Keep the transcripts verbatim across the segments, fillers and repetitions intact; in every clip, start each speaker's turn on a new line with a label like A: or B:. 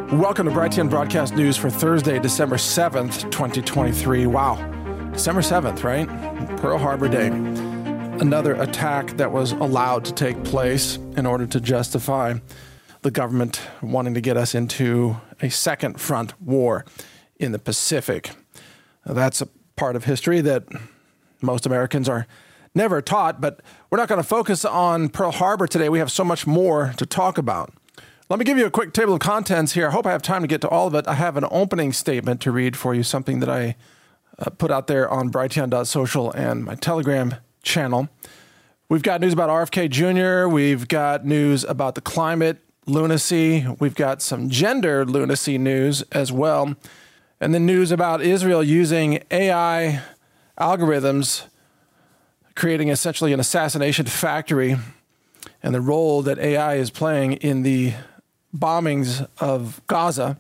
A: Welcome to Brighteon Broadcast News for Thursday, December seventh, twenty twenty-three. Wow, December seventh, right? Pearl Harbor Day. Another attack that was allowed to take place in order to justify the government wanting to get us into a second front war in the Pacific. That's a part of history that most Americans are never taught, but we're not going to focus on Pearl Harbor today. We have so much more to talk about. Let me give you a quick table of contents here. I hope I have time to get to all of it. I have an opening statement to read for you, something that I uh, put out there on brighteon dot social and my Telegram channel. We've got news about R F K Junior We've got news about the climate lunacy. We've got some gender lunacy news as well. And then news about Israel using A I algorithms, creating essentially an assassination factory, and the role that A I is playing in the bombings of Gaza.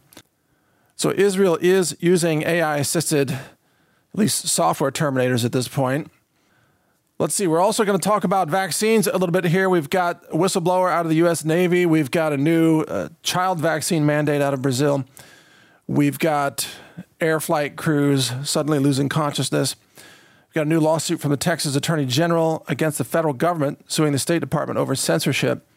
A: So Israel is using A I-assisted, at least software terminators at this point. Let's see, we're also going to talk about vaccines a little bit here. We've got a whistleblower out of the U S Navy. We've got a new uh, child vaccine mandate out of Brazil. We've got air flight crews suddenly losing consciousness. We've got a new lawsuit from the Texas Attorney General against the federal government suing the State Department over censorship,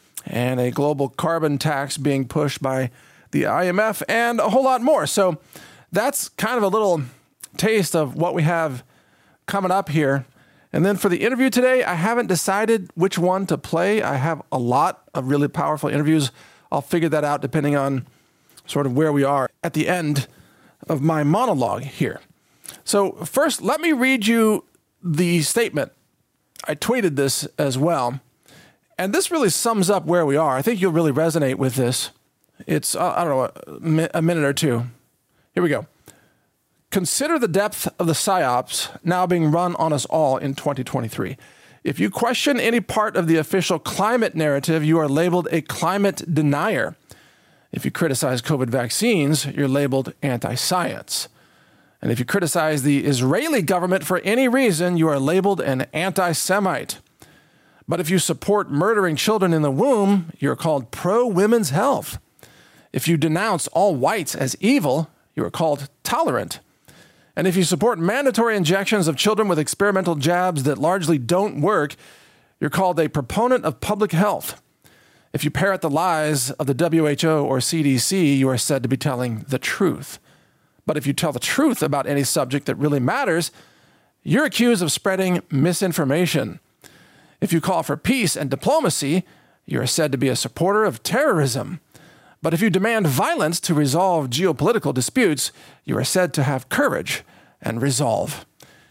A: and a global carbon tax being pushed by the I M F, and a whole lot more. So that's kind of a little taste of what we have coming up here. And then for the interview today, I haven't decided which one to play. I have a lot of really powerful interviews. I'll figure that out depending on sort of where we are at the end of my monologue here. So first, let me read you the statement. I tweeted this as well. And this really sums up where we are. I think you'll really resonate with this. It's, uh, I don't know, a minute or two. Here we go. Consider the depth of the psyops now being run on us all in twenty twenty-three. If you question any part of the official climate narrative, you are labeled a climate denier. If you criticize COVID vaccines, you're labeled anti-science. And if you criticize the Israeli government for any reason, you are labeled an anti-Semite. But if you support murdering children in the womb, you're called pro-women's health. If you denounce all whites as evil, you are called tolerant. And if you support mandatory injections of children with experimental jabs that largely don't work, you're called a proponent of public health. If you parrot the lies of the W H O or C D C, you are said to be telling the truth. But if you tell the truth about any subject that really matters, you're accused of spreading misinformation. If you call for peace and diplomacy, you are said to be a supporter of terrorism. But if you demand violence to resolve geopolitical disputes, you are said to have courage and resolve.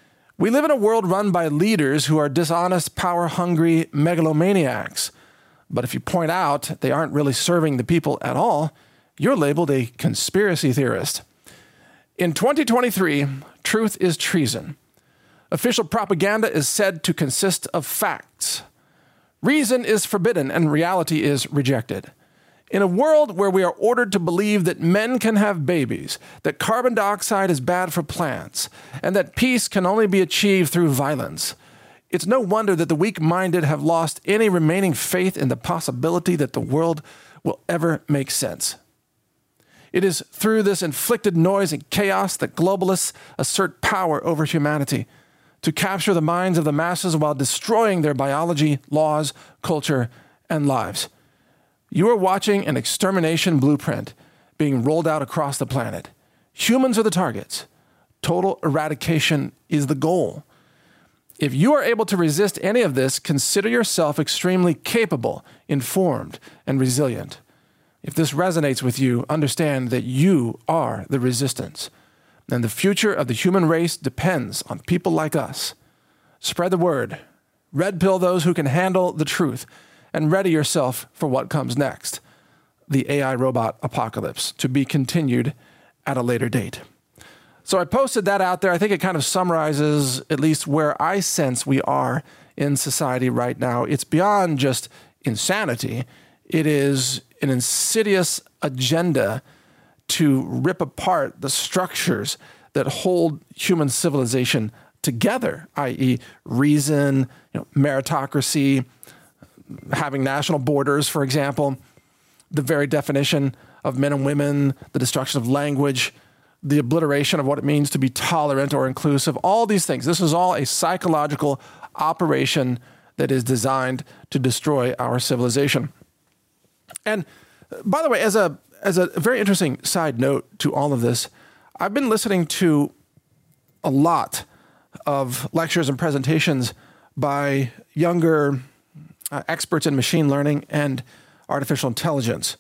A: We live in a world run by leaders who are dishonest, power-hungry megalomaniacs. But if you point out they aren't really serving the people at all, you're labeled a conspiracy theorist. In twenty twenty-three, truth is treason. Official propaganda is said to consist of facts. Reason is forbidden and reality is rejected. In a world where we are ordered to believe that men can have babies, that carbon dioxide is bad for plants, and that peace can only be achieved through violence, it's no wonder that the weak-minded have lost any remaining faith in the possibility that the world will ever make sense. It is through this inflicted noise and chaos that globalists assert power over humanity, to capture the minds of the masses while destroying their biology, laws, culture, and lives. You are watching an extermination blueprint being rolled out across the planet. Humans are the targets. Total eradication is the goal. If you are able to resist any of this, consider yourself extremely capable, informed, and resilient. If this resonates with you, understand that you are the resistance. And the future of the human race depends on people like us. Spread the word. Red pill those who can handle the truth, and ready yourself for what comes next. The A I robot apocalypse, to be continued at a later date. So I posted that out there. I think it kind of summarizes at least where I sense we are in society right now. It's beyond just insanity. It is an insidious agenda to rip apart the structures that hold human civilization together, that is reason, you know, meritocracy, having national borders, for example. the very definition of men and women, the destruction of language, the obliteration of what it means to be tolerant or inclusive, all these things. This is all a psychological operation that is designed to destroy our civilization. And by the way, as a as a very interesting side note to all of this, I've been listening to a lot of lectures and presentations by younger uh, experts in machine learning and artificial intelligence.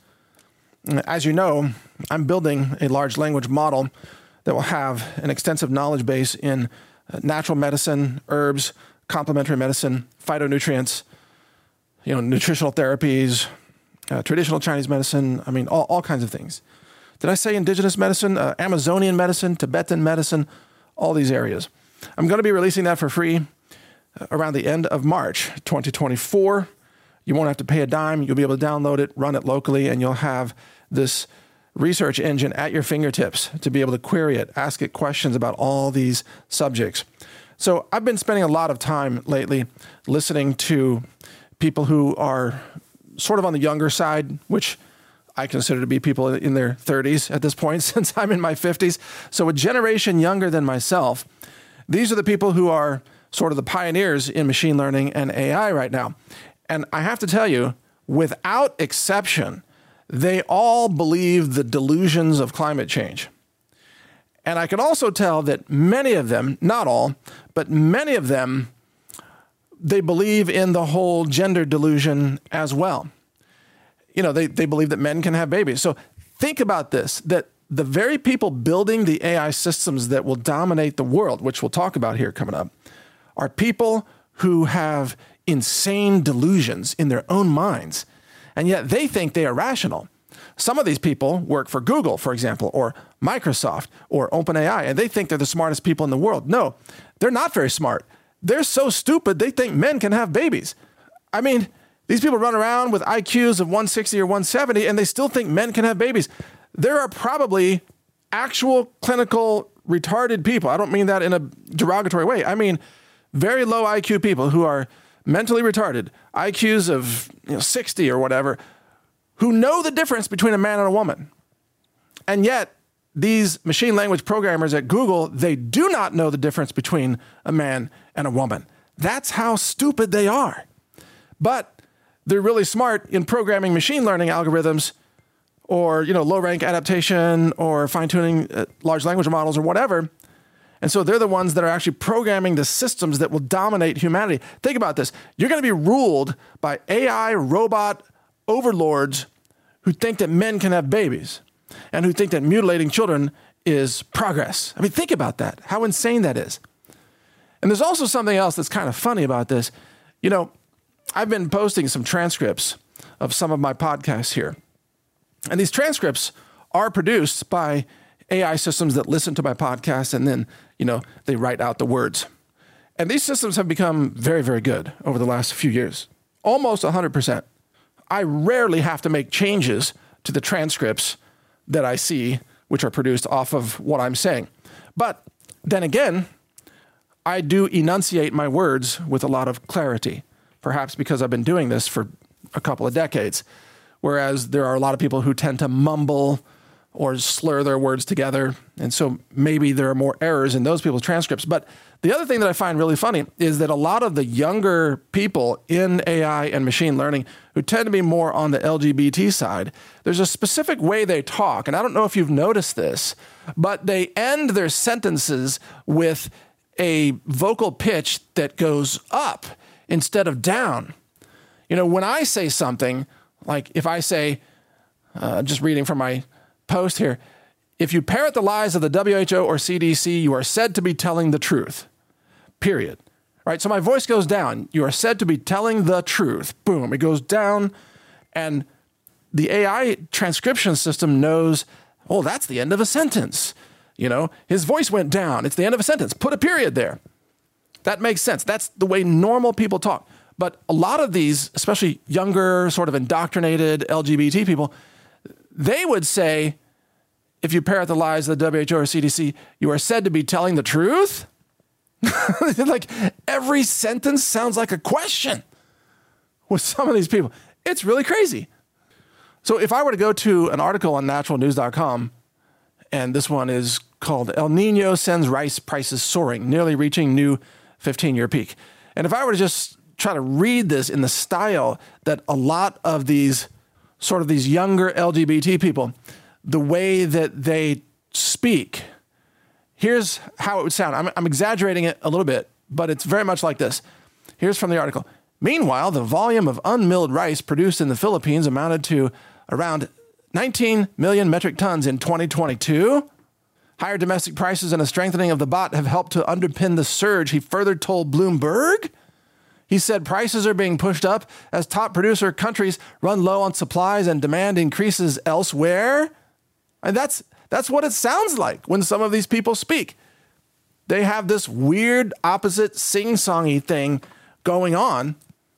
A: As you know, I'm building a large language model that will have an extensive knowledge base in uh, natural medicine, herbs, complementary medicine, phytonutrients, you know, nutritional therapies, uh, traditional Chinese medicine, I mean, all, all kinds of things. Did I say indigenous medicine, uh, Amazonian medicine, Tibetan medicine, all these areas? I'm going to be releasing that for free uh, around the end of March twenty twenty-four. You won't have to pay a dime. You'll be able to download it, run it locally, and you'll have this research engine at your fingertips to be able to query it, ask it questions about all these subjects. So I've been spending a lot of time lately listening to people who are sort of on the younger side, which I consider to be people in their thirties at this point, since I'm in my fifties. So a generation younger than myself. These are the people who are sort of the pioneers in machine learning and A I right now. And I have to tell you, without exception, they all believe the delusions of climate change. And I can also tell that many of them, not all, but many of them, they believe in the whole gender delusion as well. You know, they, they believe that men can have babies. So think about this, that the very people building the A I systems that will dominate the world, which we'll talk about here coming up, are people who have insane delusions in their own minds, and yet they think they are rational. Some of these people work for Google, for example, or Microsoft, or OpenAI, and they think they're the smartest people in the world. No, they're not very smart. They're so stupid, they think men can have babies. I mean, these people run around with I Qs of one sixty or one seventy, and they still think men can have babies. There are probably actual clinical retarded people. I don't mean that in a derogatory way. I mean very low I Q people who are mentally retarded, I Qs of you know, sixty or whatever, who know the difference between a man and a woman. And yet, these machine language programmers at Google, they do not know the difference between a man and a woman. That's how stupid they are. But they're really smart in programming machine learning algorithms, or you know, low-rank adaptation, or fine-tuning uh, large language models, or whatever. And so they're the ones that are actually programming the systems that will dominate humanity. Think about this. You're going to be ruled by A I robot overlords who think that men can have babies and who think that mutilating children is progress. I mean, think about that, how insane that is. And there's also something else that's kind of funny about this. You know, I've been posting some transcripts of some of my podcasts here. And these transcripts are produced by A I systems that listen to my podcast, and then, you know, they write out the words. And these systems have become very, very good over the last few years, almost one hundred percent. I rarely have to make changes to the transcripts that I see, which are produced off of what I'm saying. But then again, I do enunciate my words with a lot of clarity, perhaps because I've been doing this for a couple of decades, whereas there are a lot of people who tend to mumble or slur their words together. And so maybe there are more errors in those people's transcripts. But the other thing that I find really funny is that a lot of the younger people in A I and machine learning who tend to be more on the L G B T side, there's a specific way they talk. And I don't know if you've noticed this, but they end their sentences with a vocal pitch that goes up instead of down. You know, when I say something, like if I say, uh, just reading from my post here, if you parrot the lies of the W H O or C D C, you are said to be telling the truth, period. Right? So my voice goes down. You are said to be telling the truth. Boom. It goes down. And the A I transcription system knows, oh, that's the end of a sentence. You know, his voice went down. It's the end of a sentence. Put a period there. That makes sense. That's the way normal people talk. But a lot of these, especially younger, sort of indoctrinated L G B T people, they would say, if you parrot the lies of the W H O or C D C, you are said to be telling the truth? Like every sentence sounds like a question with some of these people. It's really crazy. So if I were to go to an article on natural news dot com, and this one is called El Nino Sends Rice Prices Soaring, Nearly Reaching New fifteen-Year Peak. And if I were to just try to read this in the style that a lot of these sort of these younger L G B T people, the way that they speak, here's how it would sound. I'm, I'm exaggerating it a little bit, but it's very much like this. Here's from the article. Meanwhile, the volume of unmilled rice produced in the Philippines amounted to around nineteen million metric tons in twenty twenty-two. Higher domestic prices and a strengthening of the baht have helped to underpin the surge, he further told Bloomberg. He said prices are being pushed up as top producer countries run low on supplies and demand increases elsewhere. And that's that's what it sounds like when some of these people speak. They have this weird opposite sing-songy thing going on,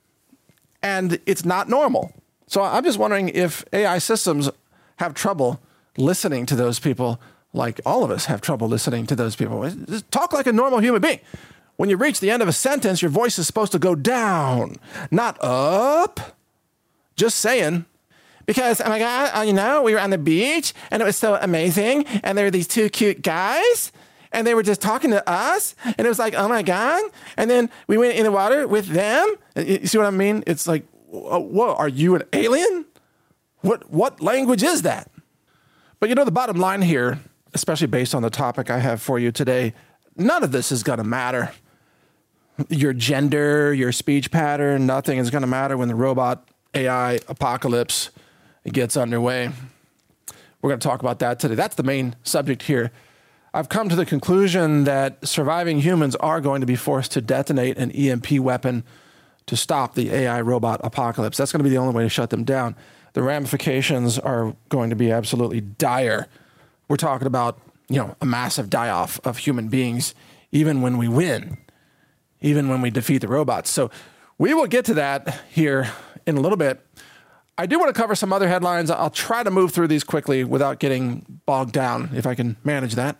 A: and it's not normal. So I'm just wondering if A I systems have trouble listening to those people, like all of us have trouble listening to those people. Just talk like a normal human being. When you reach the end of a sentence, your voice is supposed to go down, not up. Just saying. Because, oh my God, you know, we were on the beach and it was so amazing. And there were these two cute guys and they were just talking to us. And it was like, oh my God. And then we went in the water with them. You see what I mean? It's like, whoa, are you an alien? What, what language is that? But you know, the bottom line here, especially based on the topic I have for you today, none of this is going to matter. Your gender, your speech pattern, nothing is going to matter when the robot A I apocalypse gets underway. We're going to talk about that today. That's the main subject here. I've come to the conclusion that surviving humans are going to be forced to detonate an E M P weapon to stop the A I robot apocalypse. That's going to be the only way to shut them down. The ramifications are going to be absolutely dire. We're talking about, you know, a massive die-off of human beings, even when we win, even when we defeat the robots. So we will get to that here in a little bit. I do want to cover some other headlines. I'll try to move through these quickly without getting bogged down, if I can manage that.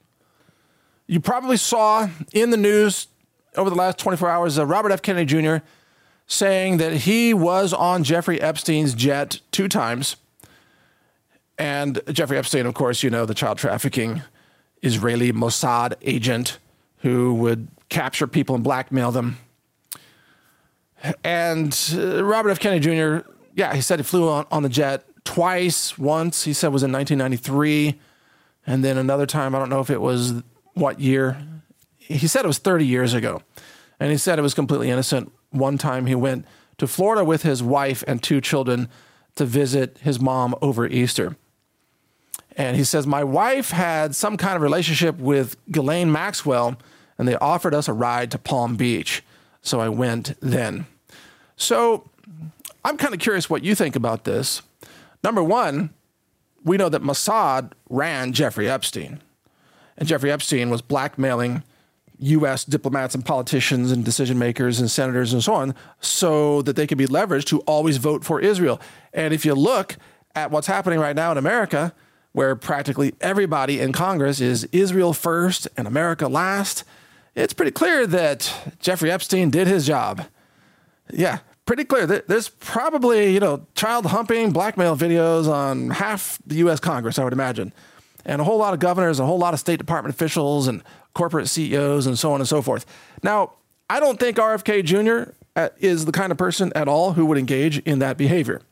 A: You probably saw in the news over the last twenty-four hours, uh, Robert F. Kennedy Junior saying that he was on Jeffrey Epstein's jet two times. And Jeffrey Epstein, of course, you know, the child trafficking Israeli Mossad agent who would capture people and blackmail them. And uh, Robert F. Kennedy Junior, yeah, he said he flew on, on the jet twice. Once, he said, was in nineteen ninety-three. And then another time, I don't know if it was what year. He said it was thirty years ago. And he said it was completely innocent. One time he went to Florida with his wife and two children to visit his mom over Easter. And he says, my wife had some kind of relationship with Ghislaine Maxwell, and they offered us a ride to Palm Beach. So I went then. So I'm kind of curious what you think about this. Number one, we know that Mossad ran Jeffrey Epstein. And Jeffrey Epstein was blackmailing U S diplomats and politicians and decision makers and senators and so on so that they could be leveraged to always vote for Israel. And if you look at what's happening right now in America, where practically everybody in Congress is Israel first and America last, it's pretty clear that Jeffrey Epstein did his job. Yeah, pretty clear. There's probably, you know, child humping, blackmail videos on half the U S Congress, I would imagine. And a whole lot of governors, a whole lot of State Department officials and corporate C E Os and so on and so forth. Now, I don't think R F K Junior is the kind of person at all who would engage in that behavior.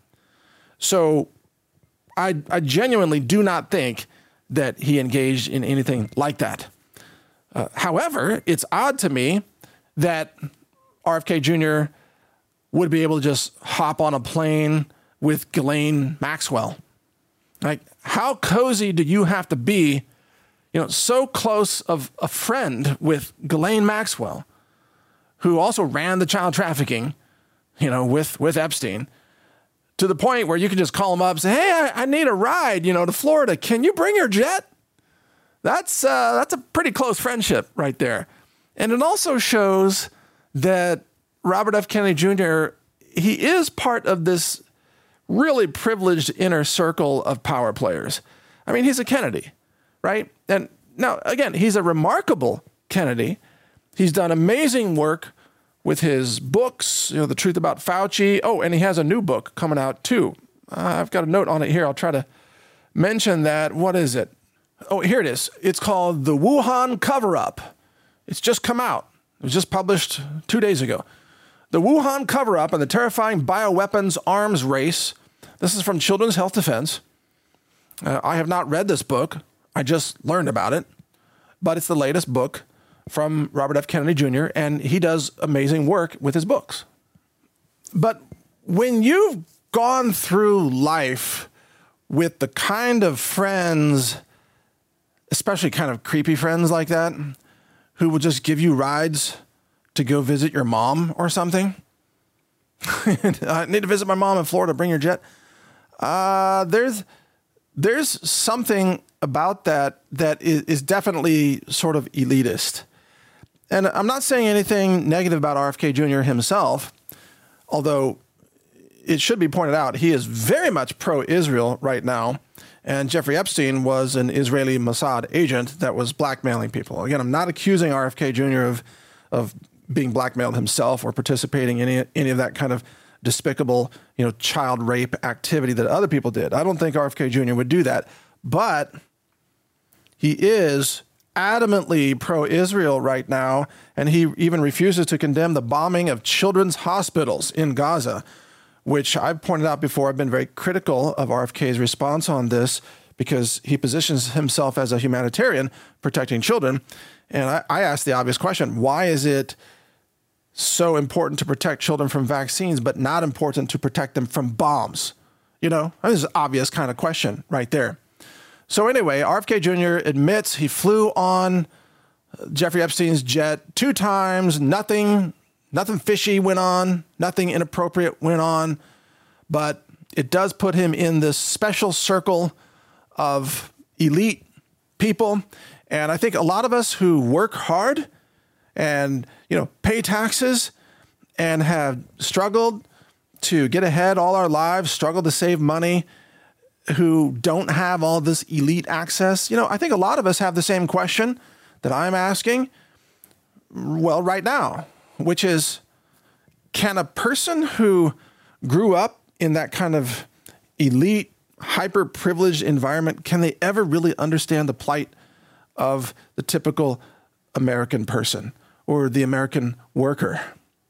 A: So I, I genuinely do not think that he engaged in anything like that. Uh, however, it's odd to me that R F K Junior would be able to just hop on a plane with Ghislaine Maxwell. Like, how cozy do you have to be, you know, so close of a friend with Ghislaine Maxwell, who also ran the child trafficking, you know, with, with Epstein, to the point where you can just call him up and say, hey, I, I need a ride, you know, to Florida. Can you bring your jet? That's, uh, that's a pretty close friendship right there. And it also shows that Robert F. Kennedy Junior, he is part of this really privileged inner circle of power players. I mean, he's a Kennedy, right? And now, again, he's a remarkable Kennedy. He's done amazing work with his books, you know, The Truth About Fauci. Oh, and he has a new book coming out too. Uh, I've got a note on it here. I'll try to mention that. What is it? Oh, here it is. It's called The Wuhan Cover-Up. It's just come out. It was just published two days ago. The Wuhan Cover-Up and the Terrifying Bioweapons Arms Race. This is from Children's Health Defense. Uh, I have not read this book. I just learned about it. But it's the latest book from Robert F. Kennedy Junior, and he does amazing work with his books. But when you've gone through life with the kind of friends, especially kind of creepy friends like that, who will just give you rides to go visit your mom or something. I need to visit my mom in Florida. Bring your jet. Uh, there's there's something about that that is, is definitely sort of elitist. And I'm not saying anything negative about R F K Junior himself, although it should be pointed out he is very much pro-Israel right now. And Jeffrey Epstein was an Israeli Mossad agent that was blackmailing people. Again, I'm not accusing R F K Junior of of being blackmailed himself or participating in any, any of that kind of despicable, you know, child rape activity that other people did. I don't think R F K Junior would do that. But he is adamantly pro-Israel right now, and he even refuses to condemn the bombing of children's hospitals in Gaza, which I've pointed out before. I've been very critical of R F K's response on this because he positions himself as a humanitarian protecting children. And I, I asked the obvious question, why is it so important to protect children from vaccines, but not important to protect them from bombs? You know, this is an obvious kind of question right there. So anyway, R F K Junior admits he flew on Jeffrey Epstein's jet two times. Nothing, nothing fishy went on. Nothing inappropriate went on. But it does put him in this special circle of elite people. And I think a lot of us who work hard and, you know, pay taxes and have struggled to get ahead all our lives, struggled to save money, who don't have all this elite access. You know, I think a lot of us have the same question that I'm asking, well, right now, which is, can a person who grew up in that kind of elite, hyper-privileged environment, can they ever really understand the plight of the typical American person or the American worker?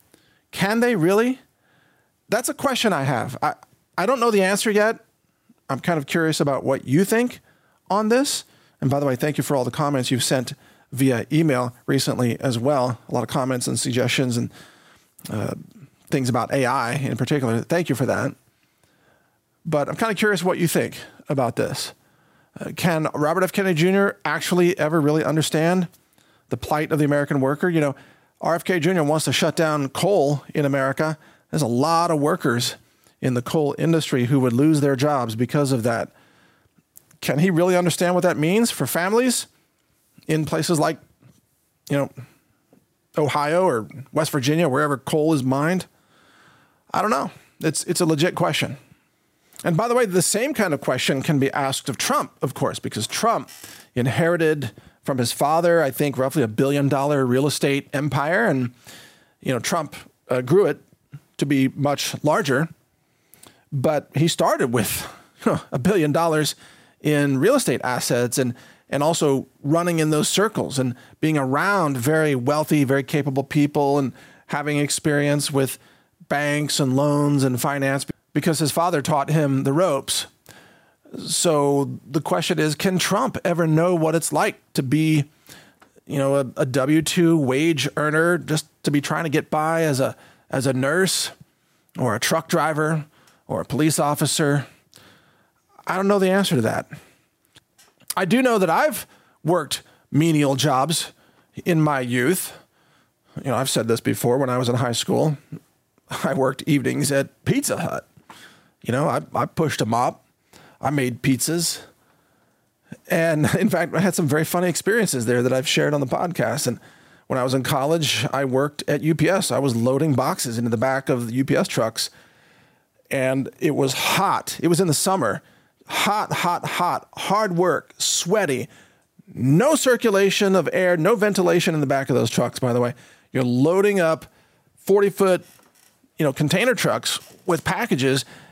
A: Can they really? That's a question I have. I, I don't know the answer yet. I'm kind of curious about what you think on this. And by the way, thank you for all the comments you've sent via email recently as well. A lot of comments and suggestions and uh, things about A I in particular. Thank you for that. But I'm kind of curious what you think about this. Uh, can Robert F. Kennedy Junior actually ever really understand the plight of the American worker? You know, R F K Junior wants to shut down coal in America. There's a lot of workers in the coal industry who would lose their jobs because of that. Can he really understand what that means for families in places like, you know, Ohio or West Virginia, wherever coal is mined? I don't know. It's it's a legit question. And by the way, the same kind of question can be asked of Trump, of course, because Trump inherited from his father, I think, roughly a billion dollar real estate empire. And, you know, Trump uh, grew it to be much larger. But he started with you know, a billion dollars in real estate assets and, and also running in those circles and being around very wealthy, very capable people and having experience with banks and loans and finance because his father taught him the ropes. So the question is, can Trump ever know what it's like to be, you know, a, a W two wage earner, just to be trying to get by as a as a nurse or a truck driver or a police officer? I don't know the answer to that. I do know that I've worked menial jobs in my youth. You know, I've said this before. When I was in high school, I worked evenings at Pizza Hut. You know, I, I pushed a mop. I made pizzas. And in fact, I had some very funny experiences there that I've shared on the podcast. And when I was in college, I worked at U P S. I was loading boxes into the back of the U P S trucks. And it was hot. It was in the summer. Hot, hot, hot, hard work, sweaty, no circulation of air, no ventilation in the back of those trucks, by the way. You're loading up forty foot, you know, container trucks with packages,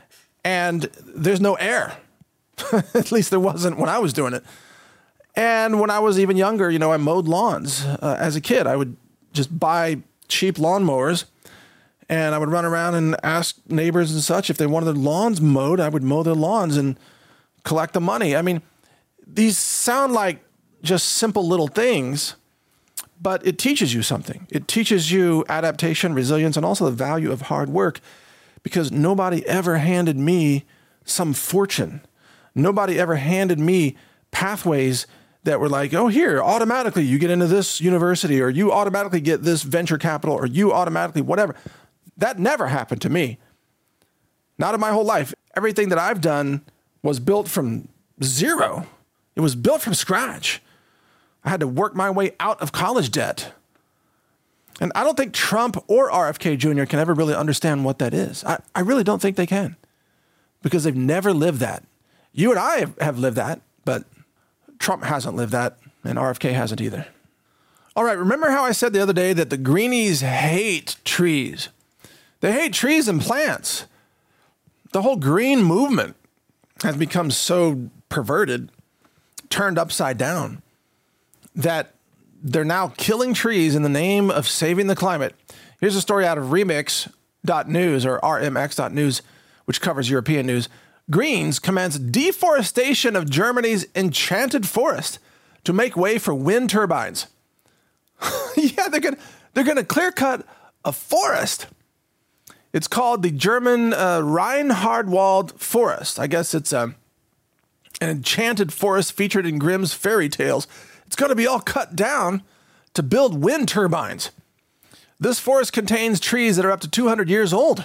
A: and there's no air. At least there wasn't when I was doing it. And when I was even younger, you know, I mowed lawns. Uh, as a kid, I would just buy cheap lawnmowers, and I would run around and ask neighbors and such if they wanted their lawns mowed. I would mow their lawns and collect the money. I mean, these sound like just simple little things, but it teaches you something. It teaches you adaptation, resilience, and also the value of hard work, because nobody ever handed me some fortune. Nobody ever handed me pathways that were like, oh, here, automatically you get into this university, or you automatically get this venture capital, or you automatically whatever. That never happened to me. Not in my whole life. Everything that I've done was built from zero. It was built from scratch. I had to work my way out of college debt. And I don't think Trump or R F K Junior can ever really understand what that is. I, I really don't think they can, because they've never lived that. You and I have, have lived that, but Trump hasn't lived that, and R F K hasn't either. All right, remember how I said the other day that the greenies hate trees? They hate trees and plants. The whole green movement has become so perverted, turned upside down, that they're now killing trees in the name of saving the climate. Here's a story out of remix dot news or R M X dot news, which covers European news. Greens commence deforestation of Germany's enchanted forest to make way for wind turbines. Yeah, they're gonna they're gonna clear cut a forest. It's called the German uh, Reinhardwald Forest. I guess it's uh, an enchanted forest featured in Grimm's fairy tales. It's going to be all cut down to build wind turbines. This forest contains trees that are up to two hundred years old.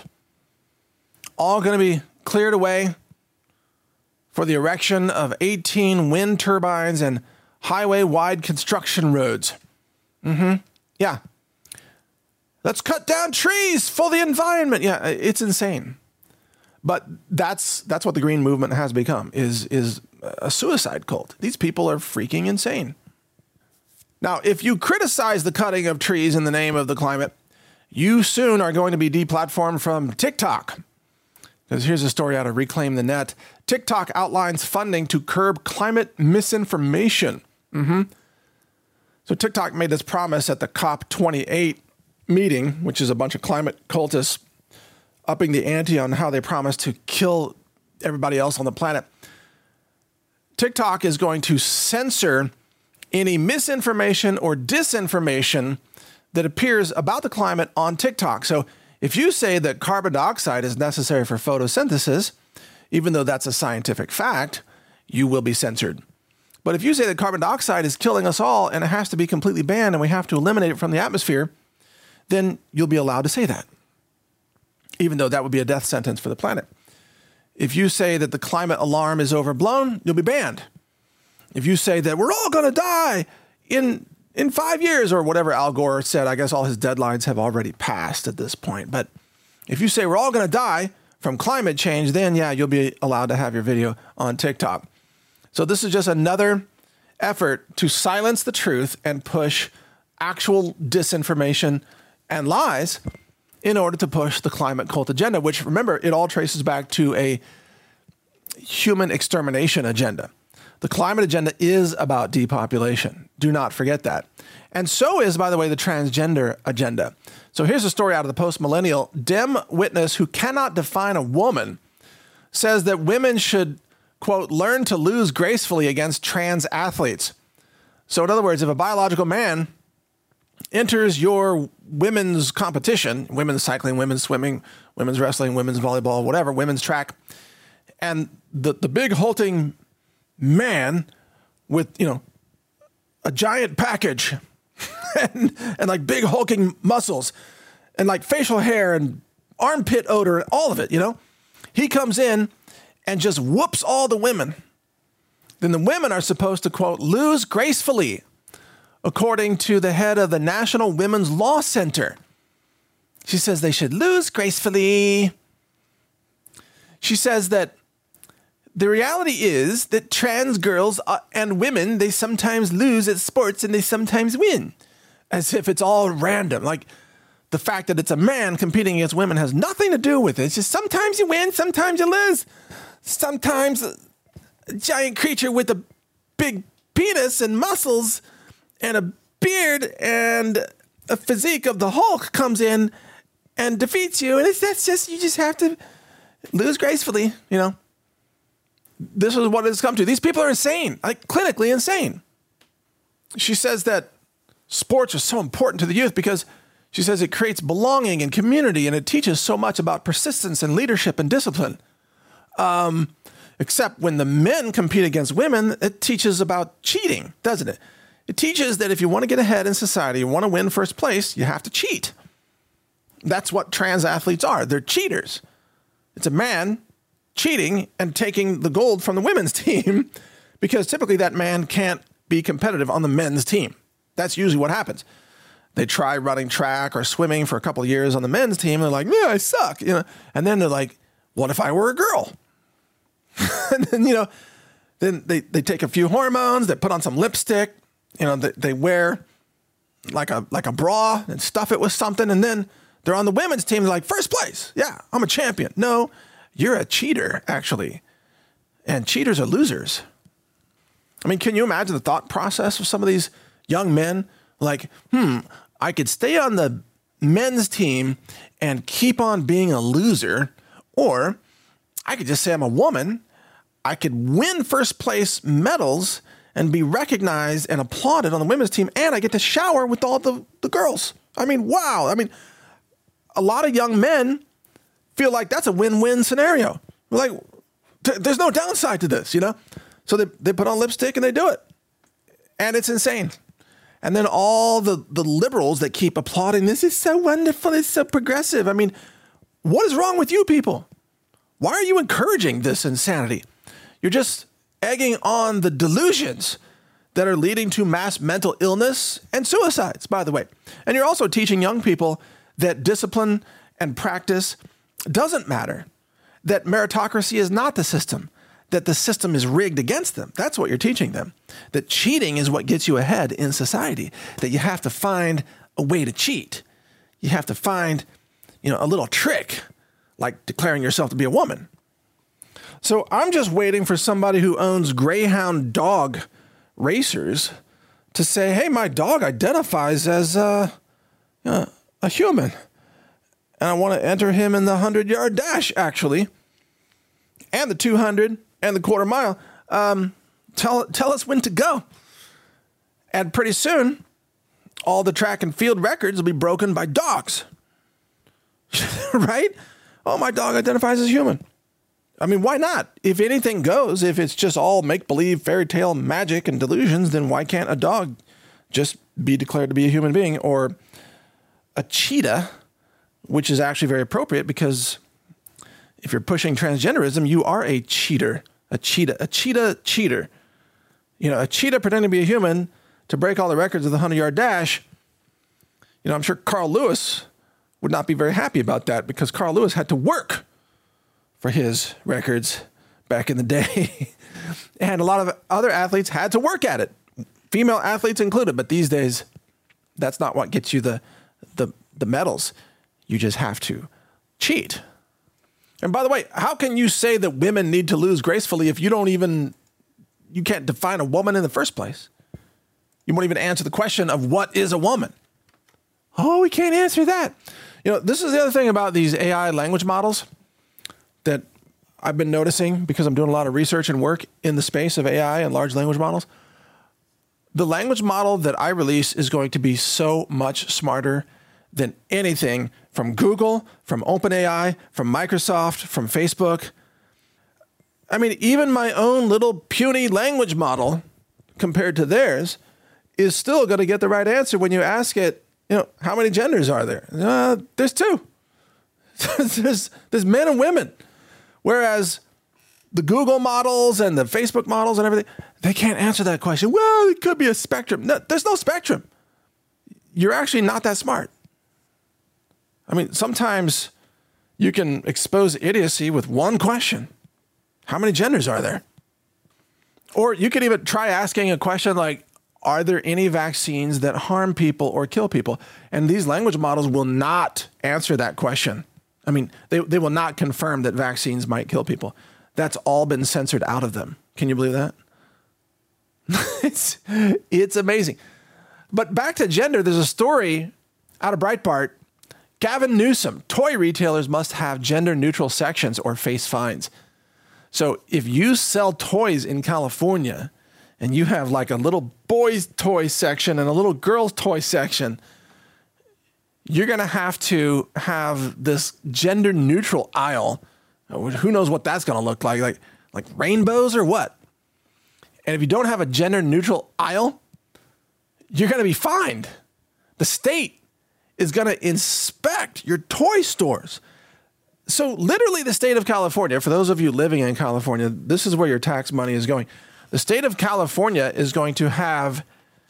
A: All going to be cleared away for the erection of eighteen wind turbines and highway-wide construction roads. Mm-hmm. Yeah. Let's cut down trees for the environment. Yeah, it's insane. But that's that's what the green movement has become, is, is a suicide cult. These people are freaking insane. Now, if you criticize the cutting of trees in the name of the climate, you soon are going to be deplatformed from TikTok. Because here's a story out of Reclaim the Net. TikTok outlines funding to curb climate misinformation. Mm-hmm. So TikTok made this promise at the COP twenty-eight meeting, which is a bunch of climate cultists upping the ante on how they promise to kill everybody else on the planet. TikTok is going to censor any misinformation or disinformation that appears about the climate on TikTok. So if you say that carbon dioxide is necessary for photosynthesis, even though that's a scientific fact, you will be censored. But if you say that carbon dioxide is killing us all and it has to be completely banned and we have to eliminate it from the atmosphere, then you'll be allowed to say that, even though that would be a death sentence for the planet. If you say that the climate alarm is overblown, you'll be banned. If you say that we're all going to die in in five years or whatever Al Gore said, I guess all his deadlines have already passed at this point. But if you say we're all going to die from climate change, then yeah, you'll be allowed to have your video on TikTok. So this is just another effort to silence the truth and push actual disinformation and lies in order to push the climate cult agenda, which, remember, it all traces back to a human extermination agenda. The climate agenda is about depopulation. Do not forget that. And so is, by the way, the transgender agenda. So here's a story out of the Post-Millennial. Dem witness who cannot define a woman says that women should, quote, learn to lose gracefully against trans athletes. So in other words, if a biological man enters your women's competition, women's cycling, women's swimming, women's wrestling, women's volleyball, whatever, women's track, and the, the big halting man with, you know, a giant package and, and like big hulking muscles and like facial hair and armpit odor and all of it, you know, he comes in and just whoops all the women. Then the women are supposed to, quote, lose gracefully, according to the head of the National Women's Law Center. She says they should lose gracefully. She says that the reality is that trans girls and women, they sometimes lose at sports and they sometimes win, as if it's all random. Like, the fact that it's a man competing against women has nothing to do with it. It's just sometimes you win, sometimes you lose. Sometimes a giant creature with a big penis and muscles and a beard and a physique of the Hulk comes in and defeats you. And it's that's just, you just have to lose gracefully, you know. This is what it's come to. These people are insane, like clinically insane. She says that sports are so important to the youth because she says it creates belonging and community, and it teaches so much about persistence and leadership and discipline. Um, except when the men compete against women, it teaches about cheating, doesn't it? It teaches that if you want to get ahead in society, you want to win first place, you have to cheat. That's what trans athletes are. They're cheaters. It's a man cheating and taking the gold from the women's team because typically that man can't be competitive on the men's team. That's usually what happens. They try running track or swimming for a couple of years on the men's team. And they're like, yeah, I suck. You know, and then they're like, what if I were a girl? And then, you know, then they, they take a few hormones, they put on some lipstick, you know, they, they wear like a, like a bra and stuff it with something. And then they're on the women's team. They're like, first place. Yeah, I'm a champion. No, you're a cheater, actually. And cheaters are losers. I mean, can you imagine the thought process of some of these young men? Like, hmm, I could stay on the men's team and keep on being a loser, or I could just say I'm a woman. I could win first place medals and be recognized and applauded on the women's team, and I get to shower with all the, the girls. I mean, wow. I mean, a lot of young men feel like that's a win-win scenario. Like, t- there's no downside to this, you know? So they, they put on lipstick and they do it. And it's insane. And then all the, the liberals that keep applauding, this is so wonderful, it's so progressive. I mean, what is wrong with you people? Why are you encouraging this insanity? You're just egging on the delusions that are leading to mass mental illness and suicides, by the way. And you're also teaching young people that discipline and practice doesn't matter, that meritocracy is not the system, that the system is rigged against them. That's what you're teaching them, that cheating is what gets you ahead in society, that you have to find a way to cheat. You have to find, you know, a little trick, like declaring yourself to be a woman. So I'm just waiting for somebody who owns Greyhound dog racers to say, hey, my dog identifies as uh, uh, a human, and I want to enter him in the hundred-yard dash, actually, and the two hundred and the quarter mile. Um, tell, tell us when to go. And pretty soon, all the track and field records will be broken by dogs. Right? Oh, my dog identifies as human. I mean, why not? If anything goes, if it's just all make-believe, fairy tale magic and delusions, then why can't a dog just be declared to be a human being? Or a cheetah, which is actually very appropriate because if you're pushing transgenderism, you are a cheater. A cheetah, a cheetah cheater. You know, a cheetah pretending to be a human to break all the records of the hundred-yard dash. You know, I'm sure Carl Lewis would not be very happy about that because Carl Lewis had to work for his records back in the day. And a lot of other athletes had to work at it, female athletes included. But these days, that's not what gets you the, the, the medals. You just have to cheat. And by the way, how can you say that women need to lose gracefully if you don't even, you can't define a woman in the first place? You won't even answer the question of what is a woman. Oh, we can't answer that. You know, this is the other thing about these A I language models that I've been noticing because I'm doing a lot of research and work in the space of A I and large language models. The language model that I release is going to be so much smarter than anything from Google, from OpenAI, from Microsoft, from Facebook. I mean, even my own little puny language model compared to theirs is still going to get the right answer when you ask it, you know, how many genders are there? Uh, there's two. there's, there's men and women. Whereas the Google models and the Facebook models and everything, they can't answer that question. Well, it could be a spectrum. No, there's no spectrum. You're actually not that smart. I mean, sometimes you can expose idiocy with one question. How many genders are there? Or you could even try asking a question like, are there any vaccines that harm people or kill people? And these language models will not answer that question. I mean, they, they will not confirm that vaccines might kill people. That's all been censored out of them. Can you believe that? it's, it's amazing. But back to gender, there's a story out of Breitbart. Gavin Newsom, toy retailers must have gender-neutral sections or face fines. So if you sell toys in California and you have like a little boys' toy section and a little girls' toy section, you're going to have to have this gender-neutral aisle. Who knows what that's going to look like? Like, like rainbows or what? And if you don't have a gender-neutral aisle, you're going to be fined. The state is going to inspect your toy stores. So literally the state of California, for those of you living in California, this is where your tax money is going. The state of California is going to have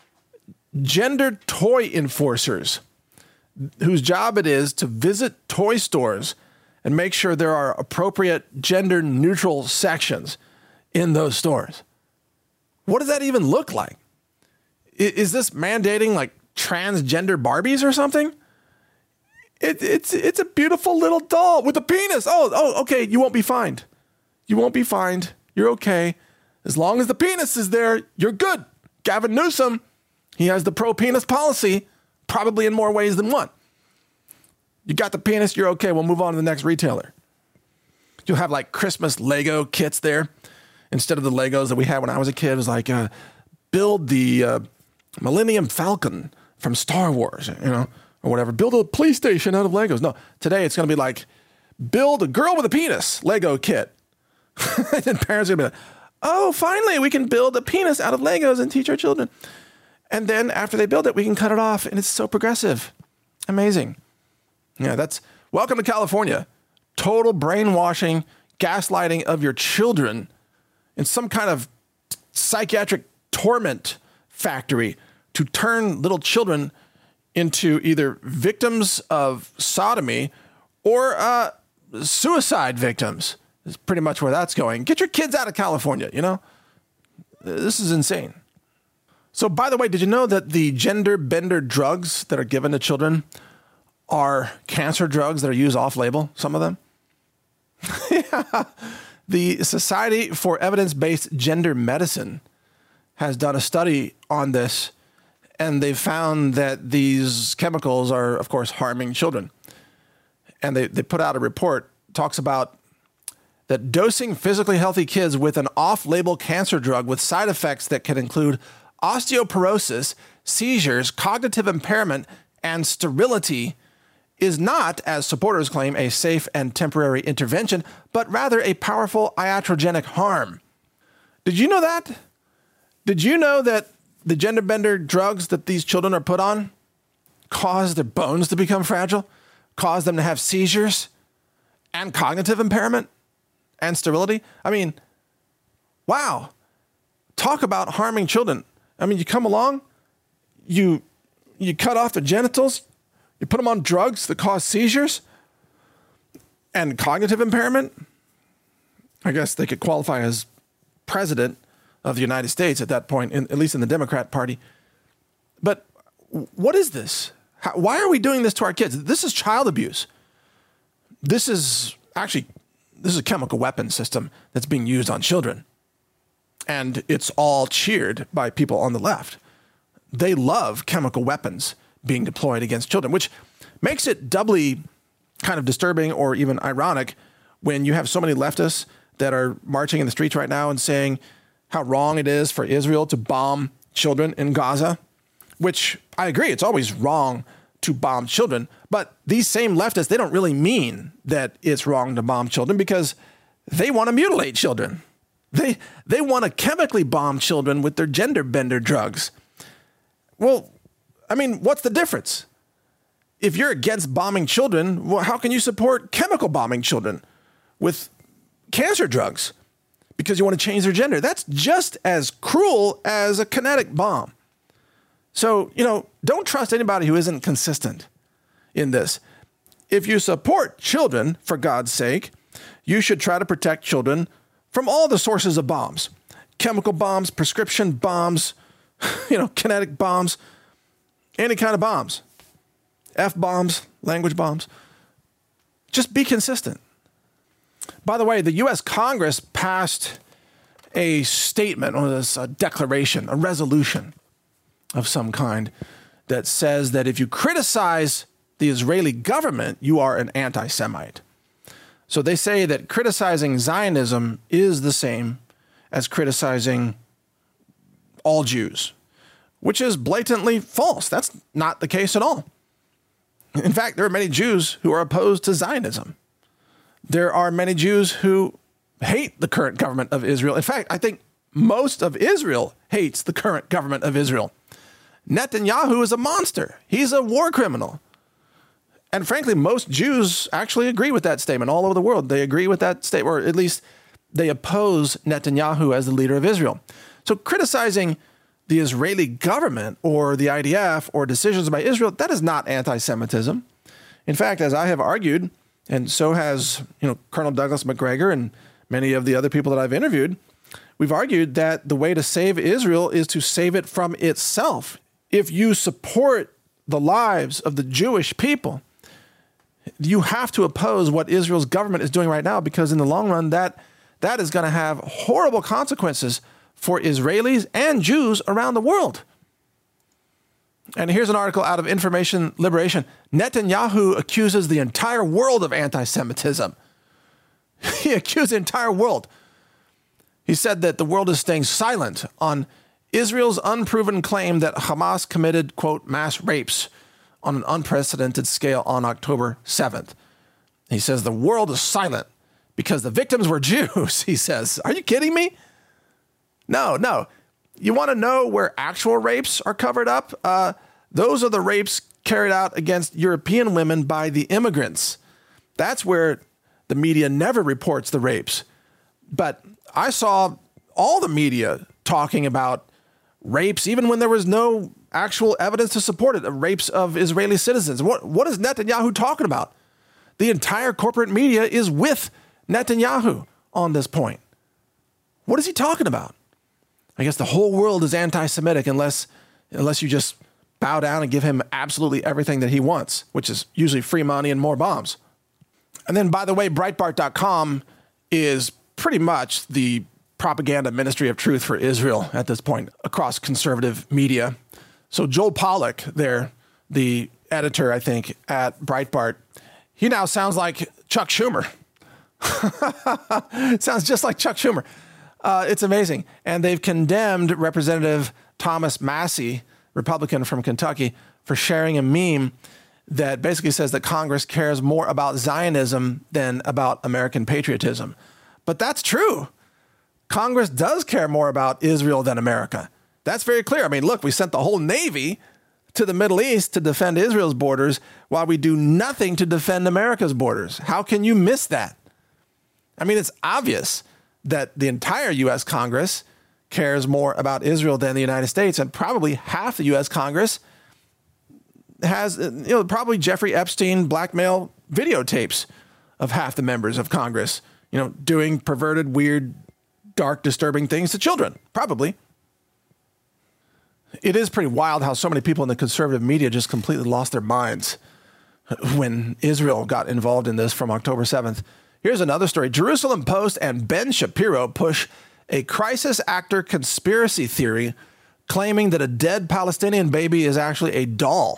A: gender toy enforcers whose job it is to visit toy stores and make sure there are appropriate gender neutral sections in those stores. What does that even look like? Is this mandating like transgender Barbies or something? It, it's it's a beautiful little doll with a penis. Oh, oh, okay. You won't be fined. You won't be fined. You're okay. As long as the penis is there, you're good. Gavin Newsom, he has the pro-penis policy, probably in more ways than one. You got the penis, you're okay. We'll move on to the next retailer. You'll have like Christmas Lego kits there. Instead of the Legos that we had when I was a kid, it was like, uh, build the uh, Millennium Falcon from Star Wars, you know, or whatever. Build a police station out of Legos. No, today it's going to be like, build a girl with a penis Lego kit. And parents are going to be like, oh, finally, we can build a penis out of Legos and teach our children. And then after they build it, we can cut it off. And it's so progressive. Amazing. Yeah, that's welcome to California. Total brainwashing, gaslighting of your children in some kind of psychiatric torment factory to turn little children into either victims of sodomy or uh, suicide victims. Is pretty much where that's going. Get your kids out of California, you know? This is insane. So, by the way, did you know that the gender bender drugs that are given to children are cancer drugs that are used off-label, some of them? Yeah. The Society for Evidence-Based Gender Medicine has done a study on this, and they've found that these chemicals are, of course, harming children. And they, they put out a report, talks about that dosing physically healthy kids with an off-label cancer drug with side effects that can include osteoporosis, seizures, cognitive impairment, and sterility is not, as supporters claim, a safe and temporary intervention, but rather a powerful iatrogenic harm. Did you know that? Did you know that the gender bender drugs that these children are put on cause their bones to become fragile, cause them to have seizures and cognitive impairment and sterility? I mean, wow. Talk about harming children. I mean, you come along, you you cut off their genitals, you put them on drugs that cause seizures and cognitive impairment. I guess they could qualify as president of the United States at that point, in, at least in the Democrat Party. But what is this? How, why are we doing this to our kids? This is child abuse. This is actually, this is a chemical weapon system that's being used on children. And it's all cheered by people on the left. They love chemical weapons being deployed against children, which makes it doubly kind of disturbing or even ironic when you have so many leftists that are marching in the streets right now and saying how wrong it is for Israel to bomb children in Gaza, which I agree, it's always wrong to bomb children. But these same leftists, they don't really mean that it's wrong to bomb children because they want to mutilate children. They they want to chemically bomb children with their gender bender drugs. Well, I mean, what's the difference? If you're against bombing children, well, how can you support chemical bombing children with cancer drugs because you want to change their gender? That's just as cruel as a kinetic bomb. So, you know, don't trust anybody who isn't consistent in this. If you support children, for God's sake, you should try to protect children from all the sources of bombs. Chemical bombs, prescription bombs, you know, kinetic bombs, any kind of bombs, F-bombs, language bombs. Just be consistent. By the way, the U S Congress passed a statement, or this a declaration, a resolution of some kind that says that if you criticize the Israeli government, you are an anti-Semite. So they say that criticizing Zionism is the same as criticizing all Jews, which is blatantly false. That's not the case at all. In fact, there are many Jews who are opposed to Zionism. There are many Jews who hate the current government of Israel. In fact, I think most of Israel hates the current government of Israel. Netanyahu is a monster. He's a war criminal. And frankly, most Jews actually agree with that statement all over the world. They agree with that statement, or at least they oppose Netanyahu as the leader of Israel. So criticizing the Israeli government or the I D F or decisions by Israel, that is not anti-Semitism. In fact, as I have argued, and so has, you know, Colonel Douglas Macgregor and many of the other people that I've interviewed, we've argued that the way to save Israel is to save it from itself. If you support the lives of the Jewish people, you have to oppose what Israel's government is doing right now, because in the long run, that that is going to have horrible consequences for Israelis and Jews around the world. And here's an article out of Information Liberation. Netanyahu accuses the entire world of anti-Semitism. He accused the entire world. He said that the world is staying silent on Israel's unproven claim that Hamas committed, quote, mass rapes on an unprecedented scale on October seventh. He says the world is silent because the victims were Jews, he says. Are you kidding me? No, no. You want to know where actual rapes are covered up? Uh, those are the rapes carried out against European women by the immigrants. That's where the media never reports the rapes. But I saw all the media talking about rapes, even when there was no actual evidence to support it, rapes of Israeli citizens. What, what is Netanyahu talking about? The entire corporate media is with Netanyahu on this point. What is he talking about? I guess the whole world is anti-Semitic unless, unless you just bow down and give him absolutely everything that he wants, which is usually free money and more bombs. And then, by the way, Breitbart dot com is pretty much the propaganda ministry of truth for Israel at this point across conservative media. So Joel Pollack there, the editor, I think, at Breitbart, he now sounds like Chuck Schumer. Sounds just like Chuck Schumer. Uh, it's amazing. And they've condemned Representative Thomas Massie, Republican from Kentucky, for sharing a meme that basically says that Congress cares more about Zionism than about American patriotism. But that's true. Congress does care more about Israel than America. That's very clear. I mean, look, we sent the whole Navy to the Middle East to defend Israel's borders while we do nothing to defend America's borders. How can you miss that? I mean, it's obvious that the entire U S Congress cares more about Israel than the United States, and probably half the U S Congress has, you know, probably Jeffrey Epstein blackmail videotapes of half the members of Congress, you know, doing perverted, weird, dark, disturbing things to children, probably. It is pretty wild how so many people in the conservative media just completely lost their minds when Israel got involved in this from October seventh. Here's another story. Jerusalem Post and Ben Shapiro push a crisis actor conspiracy theory claiming that a dead Palestinian baby is actually a doll.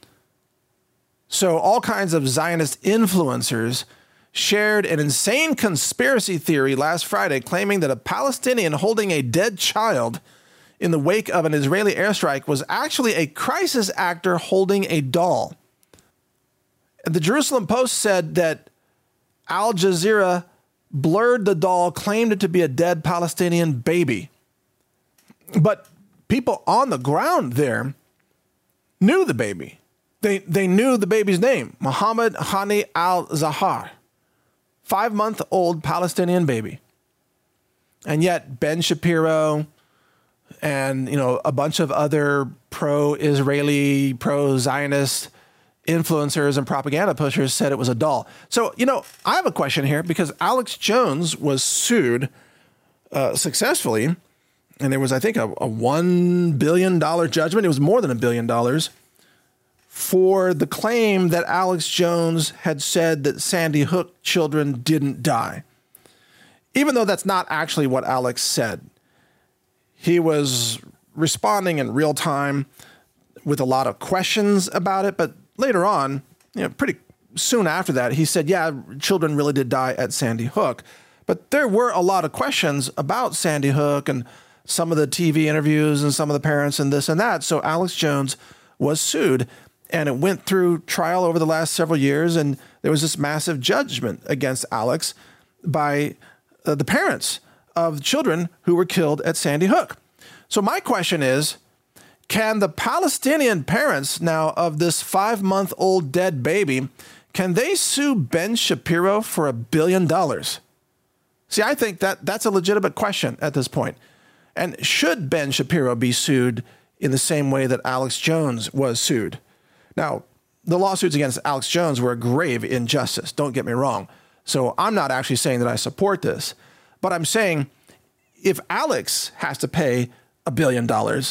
A: So all kinds of Zionist influencers shared an insane conspiracy theory last Friday claiming that a Palestinian holding a dead child in the wake of an Israeli airstrike was actually a crisis actor holding a doll. The Jerusalem Post said that Al Jazeera blurred the doll, claimed it to be a dead Palestinian baby. But people on the ground there knew the baby. They, they knew the baby's name, Mohammed Hani al-Zahar, five-month-old Palestinian baby. And yet Ben Shapiro and, you know, a bunch of other pro-Israeli, pro-Zionist influencers and propaganda pushers said it was a doll. So, you know, I have a question here because Alex Jones was sued uh, successfully And there was, I think, a, a one billion dollars judgment. It was more than a billion dollars for the claim that Alex Jones had said that Sandy Hook children didn't die. Even though that's not actually what Alex said. He was responding in real time with a lot of questions about it. But later on, you know, pretty soon after that, he said, yeah, children really did die at Sandy Hook. But there were a lot of questions about Sandy Hook and some of the T V interviews and some of the parents and this and that. So Alex Jones was sued, and it went through trial over the last several years. And there was this massive judgment against Alex by uh, the parents of children who were killed at Sandy Hook. So my question is, can the Palestinian parents now of this five-month-old dead baby, can they sue Ben Shapiro for a billion dollars? See, I think that that's a legitimate question at this point. And should Ben Shapiro be sued in the same way that Alex Jones was sued? Now, the lawsuits against Alex Jones were a grave injustice, don't get me wrong. So I'm not actually saying that I support this, but I'm saying if Alex has to pay a billion dollars,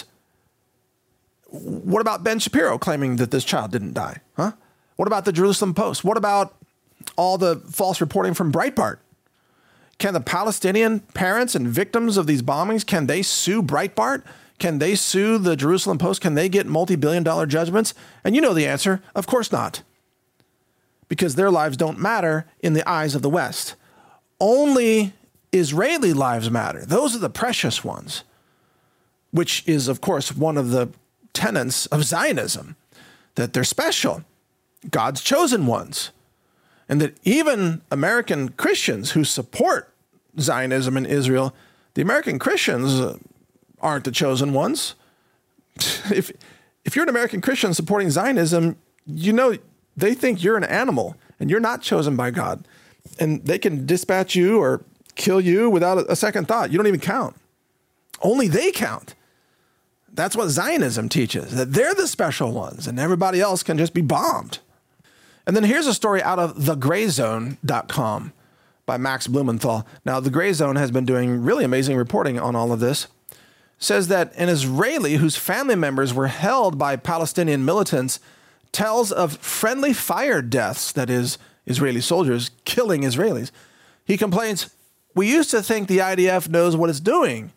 A: what about Ben Shapiro claiming that this child didn't die? Huh? What about the Jerusalem Post? What about all the false reporting from Breitbart? Can the Palestinian parents and victims of these bombings, can they sue Breitbart? Can they sue the Jerusalem Post? Can they get multi-billion dollar judgments? And you know the answer, of course not. Because their lives don't matter in the eyes of the West. Only Israeli lives matter. Those are the precious ones, which is, of course, one of the tenets of Zionism, that they're special, God's chosen ones. And that even American Christians who support Zionism in Israel, the American Christians aren't the chosen ones. If if you're an American Christian supporting Zionism, you know they think you're an animal and you're not chosen by God. And they can dispatch you or kill you without a second thought. You don't even count. Only they count. That's what Zionism teaches, that they're the special ones and everybody else can just be bombed. And then here's a story out of the gray zone dot com by Max Blumenthal. Now, The Gray Zone has been doing really amazing reporting on all of this. It says that an Israeli whose family members were held by Palestinian militants tells of friendly fire deaths, that is, Israeli soldiers killing Israelis. He complains, we used to think the I D F knows what it's doing,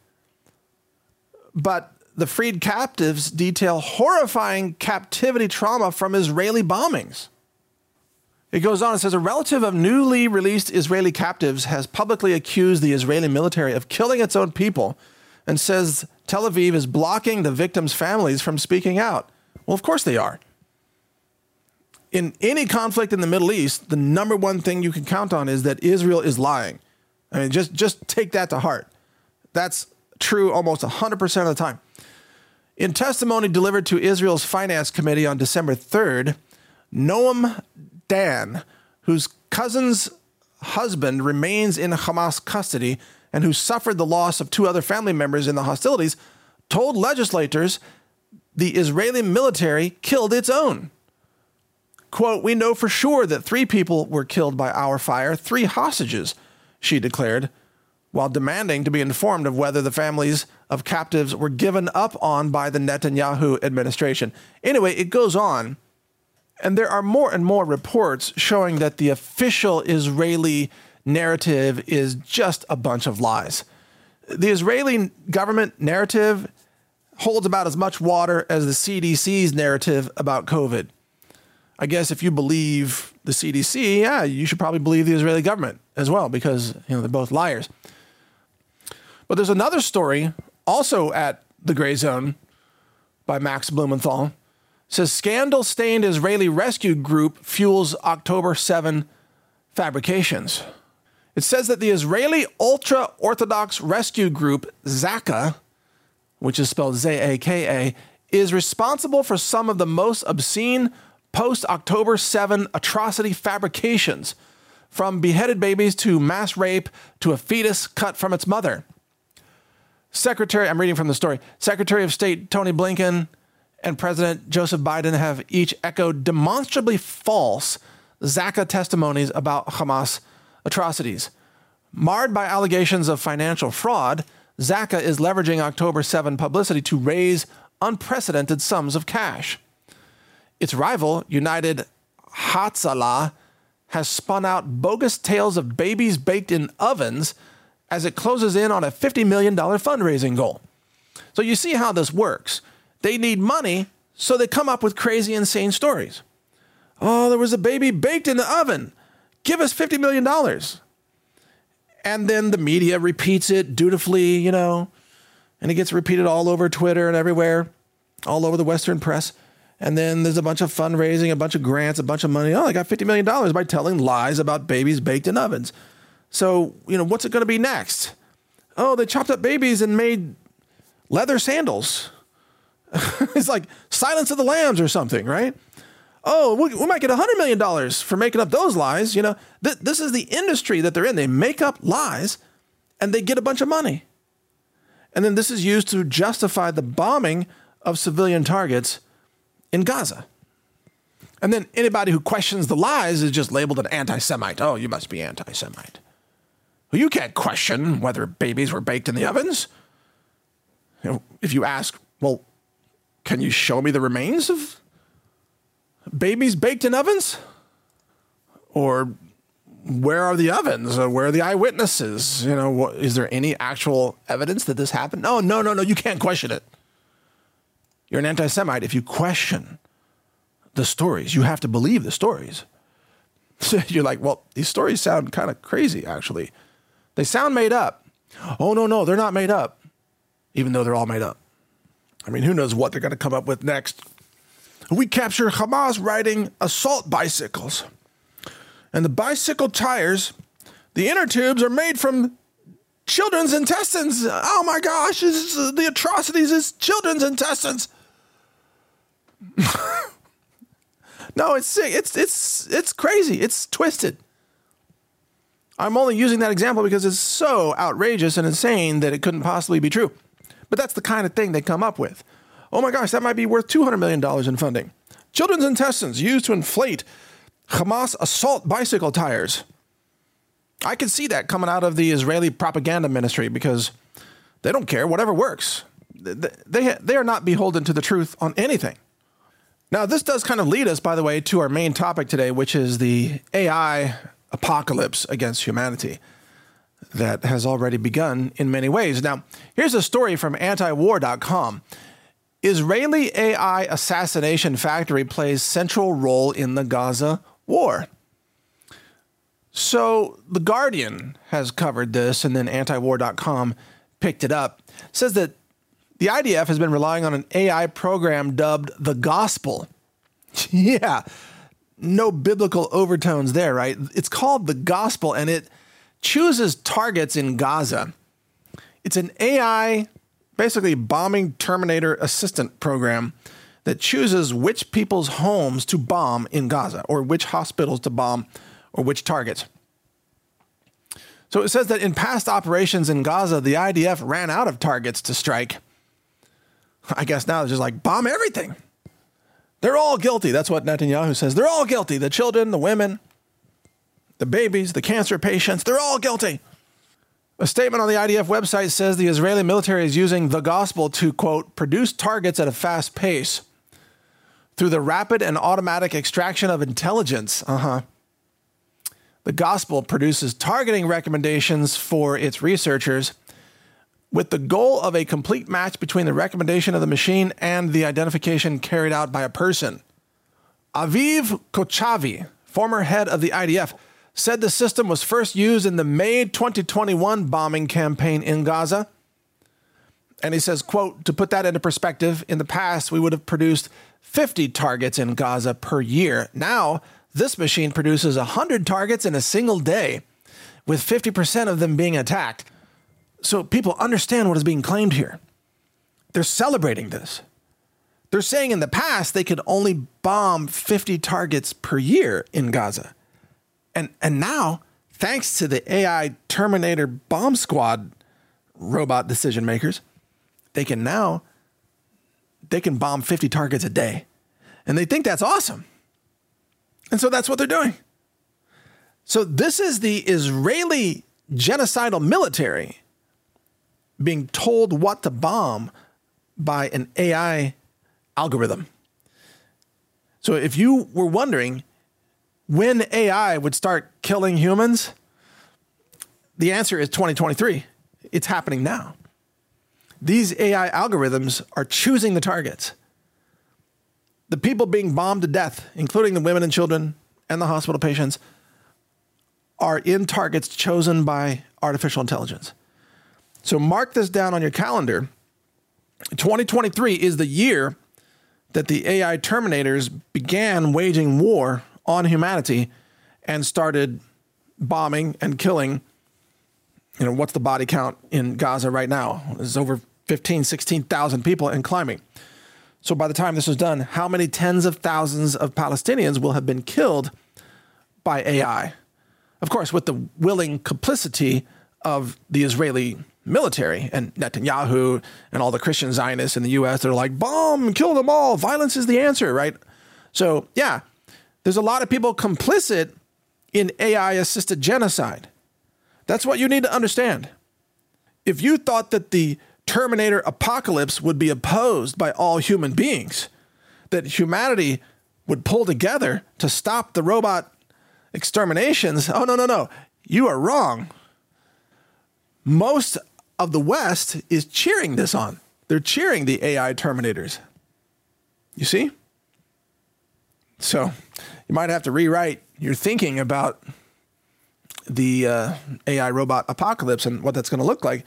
A: but the freed captives detail horrifying captivity trauma from Israeli bombings. It goes on, it says, a relative of newly released Israeli captives has publicly accused the Israeli military of killing its own people and says Tel Aviv is blocking the victims' families from speaking out. Well, of course they are. In any conflict in the Middle East, the number one thing you can count on is that Israel is lying. I mean, just, just take that to heart. That's true almost one hundred percent of the time. In testimony delivered to Israel's Finance Committee on December third, Noam Dan, whose cousin's husband remains in Hamas custody and who suffered the loss of two other family members in the hostilities, told legislators the Israeli military killed its own. Quote, we know for sure that three people were killed by our fire, three hostages, she declared, while demanding to be informed of whether the families of captives were given up on by the Netanyahu administration. Anyway, it goes on. And there are more and more reports showing that the official Israeli narrative is just a bunch of lies. The Israeli government narrative holds about as much water as the C D C's narrative about COVID. I guess if you believe the C D C, yeah, you should probably believe the Israeli government as well, because you know they're both liars. But there's another story also at the Gray Zone by Max Blumenthal. It says scandal-stained Israeli rescue group fuels October seventh fabrications. It says that the Israeli ultra-Orthodox rescue group Zaka, which is spelled Z A K A, is responsible for some of the most obscene post-October seventh atrocity fabrications, from beheaded babies to mass rape to a fetus cut from its mother. Secretary, I'm reading from the story, Secretary of State Tony Blinken and President Joseph Biden have each echoed demonstrably false Zaka testimonies about Hamas atrocities. Marred by allegations of financial fraud, Zaka is leveraging October seventh publicity to raise unprecedented sums of cash. Its rival, United Hatzalah, has spun out bogus tales of babies baked in ovens as it closes in on a fifty million dollars fundraising goal. So you see how this works. They need money, so they come up with crazy, insane stories. Oh, there was a baby baked in the oven. Give us fifty million dollars. And then the media repeats it dutifully, you know, and it gets repeated all over Twitter and everywhere, all over the Western press. And then there's a bunch of fundraising, a bunch of grants, a bunch of money. Oh, I got fifty million dollars by telling lies about babies baked in ovens. So, you know, what's it going to be next? Oh, they chopped up babies and made leather sandals. It's like Silence of the Lambs or something, right? Oh, we, we might get one hundred million dollars for making up those lies. You know, th- this is the industry that they're in. They make up lies and they get a bunch of money. And then this is used to justify the bombing of civilian targets in Gaza. And then anybody who questions the lies is just labeled an anti-Semite. Oh, you must be anti-Semite. Well, you can't question whether babies were baked in the ovens. You know, if you ask, well, can you show me the remains of babies baked in ovens? Or where are the ovens? Or where are the eyewitnesses? You know, what, is there any actual evidence that this happened? No, no, no, no, you can't question it. You're an anti-Semite if you question the stories. You have to believe the stories. So you're like, well, these stories sound kind of crazy, actually. They sound made up. Oh, no, no, they're not made up, even though they're all made up. I mean, who knows what they're going to come up with next. We capture Hamas riding assault bicycles. And the bicycle tires, the inner tubes are made from children's intestines. Oh my gosh, this is, the atrocities is children's intestines. No, it's sick. It's it's it's crazy. It's twisted. I'm only using that example because it's so outrageous and insane that it couldn't possibly be true. But that's the kind of thing they come up with. Oh my gosh, that might be worth two hundred million dollars in funding. Children's intestines used to inflate Hamas assault bicycle tires. I can see that coming out of the Israeli propaganda ministry because they don't care. Whatever works. They, they, they are not beholden to the truth on anything. Now, this does kind of lead us, by the way, to our main topic today, which is the A I apocalypse against humanity that has already begun in many ways. Now, here's a story from anti war dot com. Israeli A I assassination factory plays central role in the Gaza war. So The Guardian has covered this, and then anti war dot com picked it up. It says that the I D F has been relying on an A I program dubbed The Gospel. Yeah, no biblical overtones there, right? It's called The Gospel, and it chooses targets in Gaza. It's an A I, basically bombing Terminator assistant program that chooses which people's homes to bomb in Gaza, or which hospitals to bomb, or which targets. So it says that in past operations in Gaza, the I D F ran out of targets to strike. I guess now it's just like, bomb everything. They're all guilty. That's what Netanyahu says. They're all guilty. The children, the women, the babies, the cancer patients, they're all guilty. A statement on the I D F website says the Israeli military is using the gospel to, quote, produce targets at a fast pace through the rapid and automatic extraction of intelligence. Uh-huh. The gospel produces targeting recommendations for its researchers with the goal of a complete match between the recommendation of the machine and the identification carried out by a person. Aviv Kochavi, former head of the I D F, said the system was first used in the May twenty twenty-one bombing campaign in Gaza. And he says, quote, to put that into perspective, in the past, we would have produced fifty targets in Gaza per year. Now, this machine produces one hundred targets in a single day, with fifty percent of them being attacked. So people understand what is being claimed here. They're celebrating this. They're saying in the past they could only bomb fifty targets per year in Gaza. And and now, thanks to the A I Terminator bomb squad robot decision makers, they can now, they can bomb fifty targets a day. And they think that's awesome. And so that's what they're doing. So this is the Israeli genocidal military being told what to bomb by an A I algorithm. So if you were wondering when A I would start killing humans, the answer is twenty twenty-three. It's happening now. These A I algorithms are choosing the targets. The people being bombed to death, including the women and children and the hospital patients, are in targets chosen by artificial intelligence. So mark this down on your calendar. twenty twenty-three is the year that the A I Terminators began waging war on humanity and started bombing and killing. You know, what's the body count in Gaza right now? It's over fifteen, sixteen thousand people and climbing. So by the time this was done, how many tens of thousands of Palestinians will have been killed by A I? Of course, with the willing complicity of the Israeli military and Netanyahu and all the Christian Zionists in the U S that are like, bomb, kill them all. Violence is the answer, right? So yeah, there's a lot of people complicit in A I-assisted genocide. That's what you need to understand. If you thought that the Terminator apocalypse would be opposed by all human beings, that humanity would pull together to stop the robot exterminations, oh, no, no, no. You are wrong. Most of the West is cheering this on. They're cheering the A I Terminators. You see? So you might have to rewrite your thinking about the uh, A I robot apocalypse and what that's going to look like.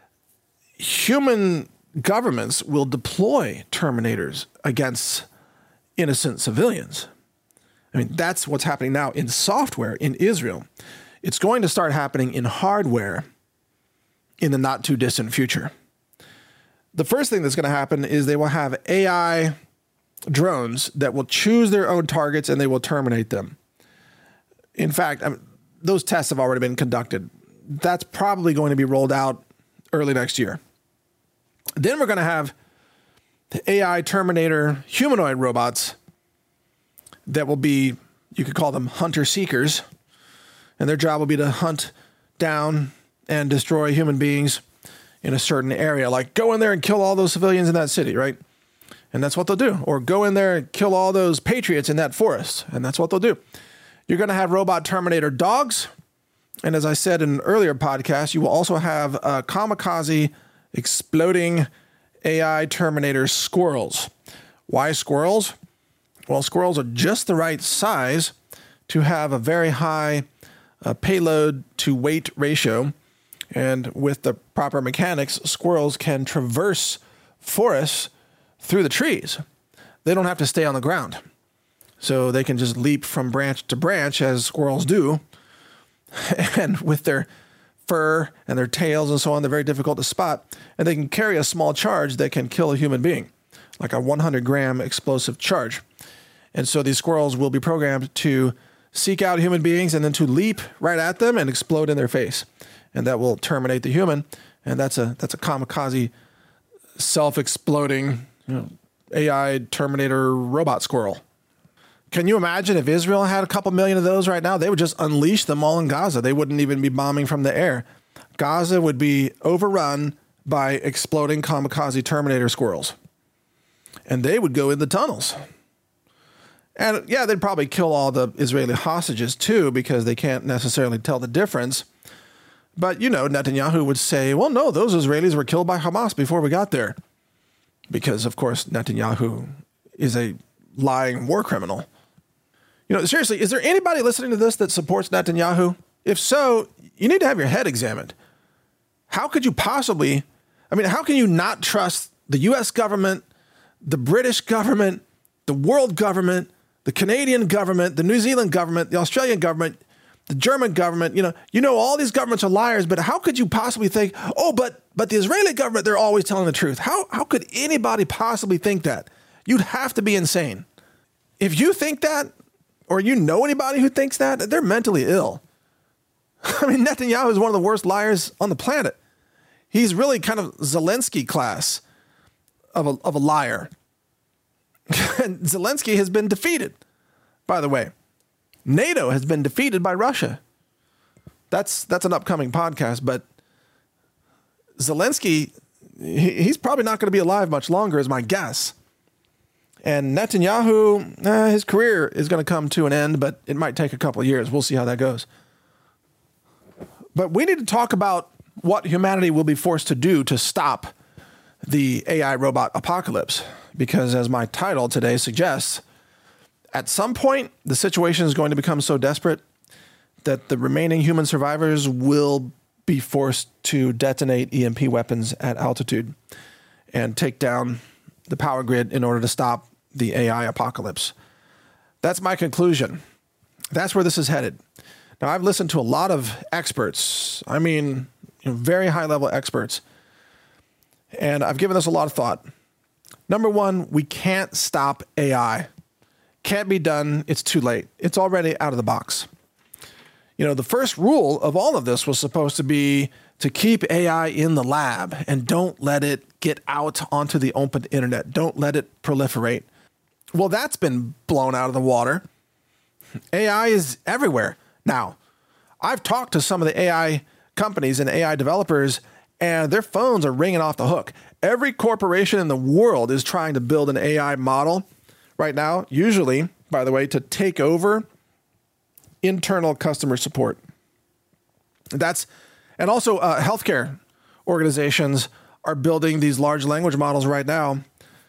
A: Human governments will deploy Terminators against innocent civilians. I mean, that's what's happening now in software in Israel. It's going to start happening in hardware in the not too distant future. The first thing that's going to happen is they will have A I drones that will choose their own targets and they will terminate them. In fact, I mean, those tests have already been conducted. That's probably going to be rolled out early next year. Then we're going to have the A I Terminator humanoid robots that will be, you could call them hunter-seekers, and their job will be to hunt down and destroy human beings in a certain area, like go in there and kill all those civilians in that city, right? And that's what they'll do. Or go in there and kill all those patriots in that forest, and that's what they'll do. You're going to have robot Terminator dogs, and as I said in an earlier podcast, you will also have uh, kamikaze exploding A I Terminator squirrels. Why squirrels? Well, squirrels are just the right size to have a very high uh, payload to weight ratio. And with the proper mechanics, squirrels can traverse forests through the trees. They don't have to stay on the ground. So they can just leap from branch to branch as squirrels do. And with their fur and their tails and so on, they're very difficult to spot. And they can carry a small charge that can kill a human being, like a one hundred gram explosive charge. And so these squirrels will be programmed to seek out human beings and then to leap right at them and explode in their face. And that will terminate the human. And that's a that's a kamikaze, self-exploding, you know, A I Terminator robot squirrel. Can you imagine if Israel had a couple million of those right now? They would just unleash them all in Gaza. They wouldn't even be bombing from the air. Gaza would be overrun by exploding kamikaze Terminator squirrels. And they would go in the tunnels. And yeah, they'd probably kill all the Israeli hostages too, because they can't necessarily tell the difference. But, you know, Netanyahu would say, well, no, those Israelis were killed by Hamas before we got there. Because, of course, Netanyahu is a lying war criminal. You know, seriously, is there anybody listening to this that supports Netanyahu? If so, you need to have your head examined. How could you possibly, I mean, how can you not trust the U S government, the British government, the world government, the Canadian government, the New Zealand government, the Australian government, the German government? You know, you know, all these governments are liars, but how could you possibly think, oh, but but the Israeli government, they're always telling the truth? How how could anybody possibly think that? You'd have to be insane. If you think that, or you know anybody who thinks that, they're mentally ill. I mean, Netanyahu is one of the worst liars on the planet. He's really kind of Zelensky class of a, of a liar. And Zelensky has been defeated, by the way. NATO has been defeated by Russia. That's that's an upcoming podcast, but Zelensky, he, he's probably not going to be alive much longer, is my guess. And Netanyahu, eh, his career is going to come to an end, but it might take a couple of years. We'll see how that goes. But we need to talk about what humanity will be forced to do to stop the A I robot apocalypse. Because as my title today suggests, at some point, the situation is going to become so desperate that the remaining human survivors will be forced to detonate E M P weapons at altitude and take down the power grid in order to stop the A I apocalypse. That's my conclusion. That's where this is headed. Now, I've listened to a lot of experts. I mean, you know, very high-level experts. And I've given this a lot of thought. Number one, we can't stop A I. Can't be done. It's too late. It's already out of the box. You know, the first rule of all of this was supposed to be to keep A I in the lab and don't let it get out onto the open internet. Don't let it proliferate. Well, that's been blown out of the water. A I is everywhere now. I've talked to some of the A I companies and A I developers, and their phones are ringing off the hook. Every corporation in the world is trying to build an A I model right now, usually, by the way, to take over internal customer support. That's, and also uh, healthcare organizations are building these large language models right now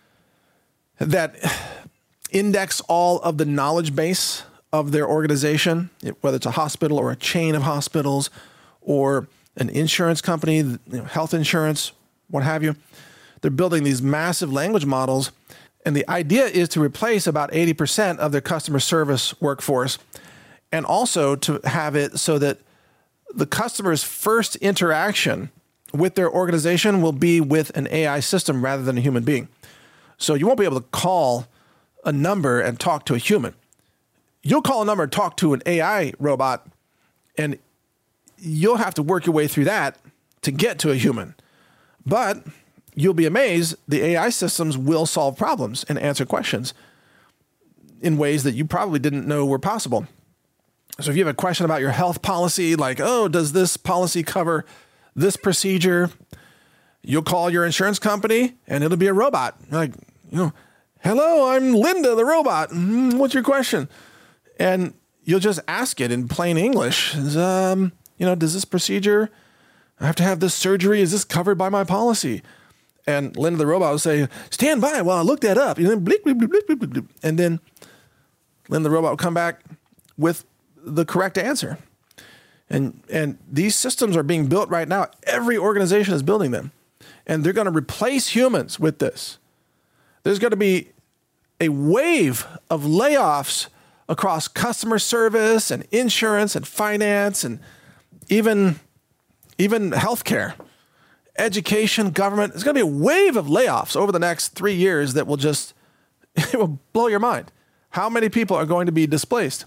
A: that index all of the knowledge base of their organization, whether it's a hospital or a chain of hospitals or an insurance company, you know, health insurance, what have you. They're building these massive language models, and the idea is to replace about eighty percent of their customer service workforce, and also to have it so that the customer's first interaction with their organization will be with an A I system rather than a human being. So you won't be able to call a number and talk to a human. You'll call a number and talk to an A I robot, and you'll have to work your way through that to get to a human. But you'll be amazed, the A I systems will solve problems and answer questions in ways that you probably didn't know were possible. So if you have a question about your health policy, like, oh, does this policy cover this procedure? You'll call your insurance company and it'll be a robot. Like, you know, hello, I'm Linda, the robot. What's your question? And you'll just ask it in plain English. Um, you know, does this procedure, I have to have this surgery, is this covered by my policy? And Linda the robot will say, stand by while I look that up. And then, bleep, bleep, bleep, bleep, bleep, bleep. And then Linda the robot will come back with the correct answer. And and these systems are being built right now. Every organization is building them. And they're going to replace humans with this. There's going to be a wave of layoffs across customer service and insurance and finance and even, even healthcare, education, government. There's going to be a wave of layoffs over the next three years that will just, it will blow your mind. How many people are going to be displaced?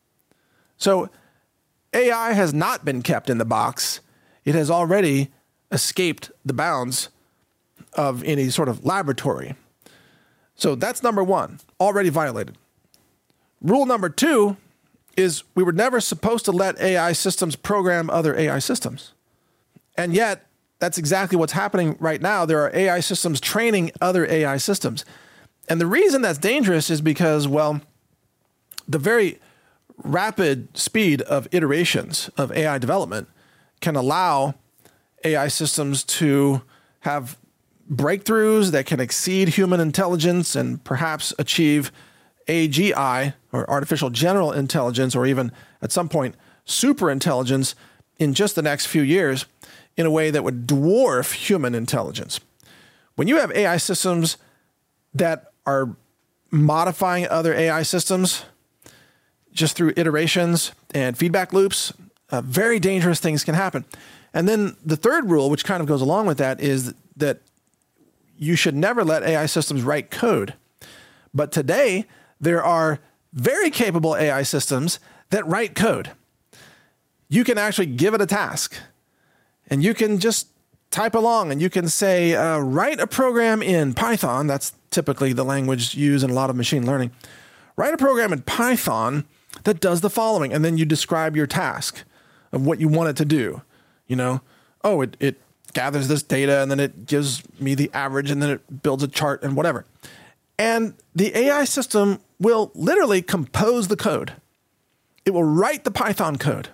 A: So A I has not been kept in the box. It has already escaped the bounds of any sort of laboratory. So that's number one, already violated. Rule number two is we were never supposed to let A I systems program other A I systems. And yet, that's exactly what's happening right now. There are A I systems training other A I systems. And the reason that's dangerous is because, well, the very rapid speed of iterations of A I development can allow A I systems to have breakthroughs that can exceed human intelligence and perhaps achieve A G I, or artificial general intelligence, or even at some point super intelligence in just the next few years in a way that would dwarf human intelligence. When you have A I systems that are modifying other A I systems just through iterations and feedback loops, uh, very dangerous things can happen. And then the third rule, which kind of goes along with that, is that you should never let A I systems write code. But today, there are very capable A I systems that write code. You can actually give it a task, and you can just type along, and you can say, uh, write a program in Python. That's typically the language used in a lot of machine learning. Write a program in Python that does the following, and then you describe your task of what you want it to do. You know, oh, it, it gathers this data and then it gives me the average and then it builds a chart and whatever. And the A I system will literally compose the code. It will write the Python code.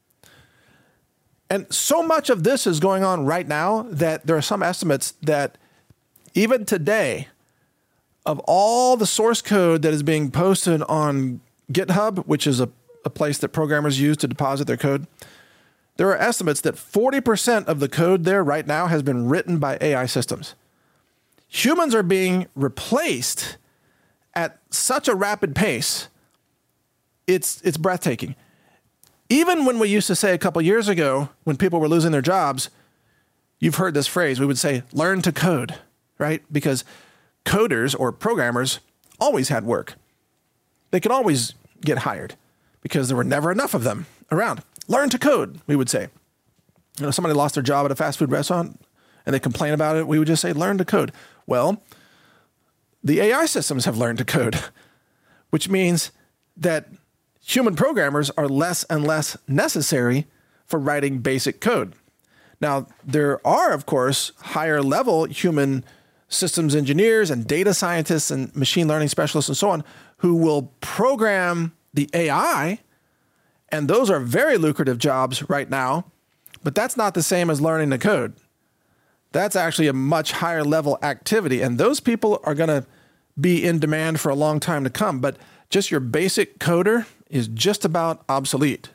A: And so much of this is going on right now that there are some estimates that even today, of all the source code that is being posted on GitHub, which is a, a place that programmers use to deposit their code, there are estimates that forty percent of the code there right now has been written by A I systems. Humans are being replaced at such a rapid pace, it's, it's breathtaking. Even when we used to say a couple years ago, when people were losing their jobs, you've heard this phrase, we would say, learn to code, right? Because coders or programmers always had work. They could always get hired because there were never enough of them around. Learn to code, we would say. You know, somebody lost their job at a fast food restaurant and they complain about it, we would just say, learn to code. Well, the A I systems have learned to code, which means that human programmers are less and less necessary for writing basic code. Now, there are, of course, higher level human systems engineers and data scientists and machine learning specialists and so on who will program the A I, and those are very lucrative jobs right now, but that's not the same as learning to code. That's actually a much higher level activity, and those people are going to be in demand for a long time to come, but just your basic coder is just about obsolete.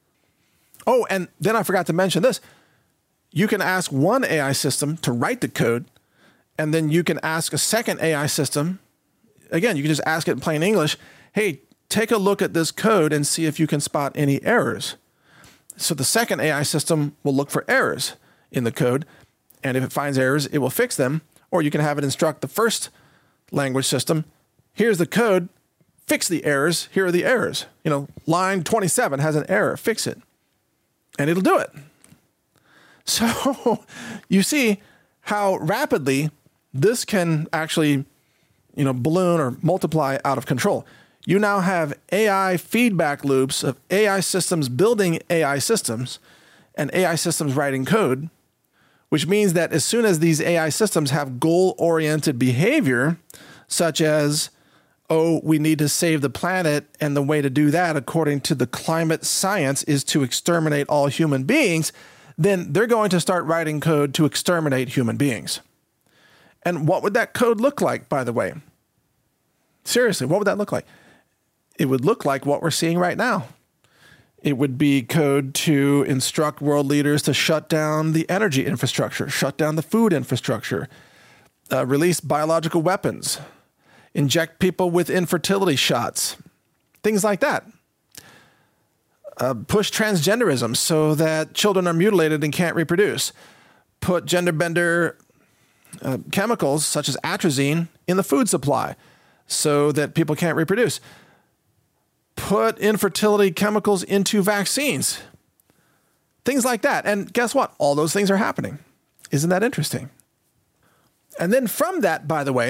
A: Oh, and then I forgot to mention this. You can ask one A I system to write the code, and then you can ask a second A I system. Again, you can just ask it in plain English, hey, take a look at this code and see if you can spot any errors. So the second A I system will look for errors in the code, and if it finds errors, it will fix them. Or you can have it instruct the first language system, here's the code, fix the errors, here are the errors. You know, line twenty-seven has an error, fix it. And it'll do it. So you see how rapidly this can actually, you know, balloon or multiply out of control. You now have A I feedback loops of A I systems building A I systems and A I systems writing code, which means that as soon as these A I systems have goal-oriented behavior, such as, oh, we need to save the planet, and the way to do that, according to the climate science, is to exterminate all human beings, then they're going to start writing code to exterminate human beings. And what would that code look like, by the way? Seriously, what would that look like? It would look like what we're seeing right now. It would be code to instruct world leaders to shut down the energy infrastructure, shut down the food infrastructure, uh, release biological weapons, inject people with infertility shots, things like that. Uh, push transgenderism so that children are mutilated and can't reproduce. Put gender bender uh, chemicals such as atrazine in the food supply so that people can't reproduce. Put infertility chemicals into vaccines. Things like that. And guess what? All those things are happening. Isn't that interesting? And then from that, by the way,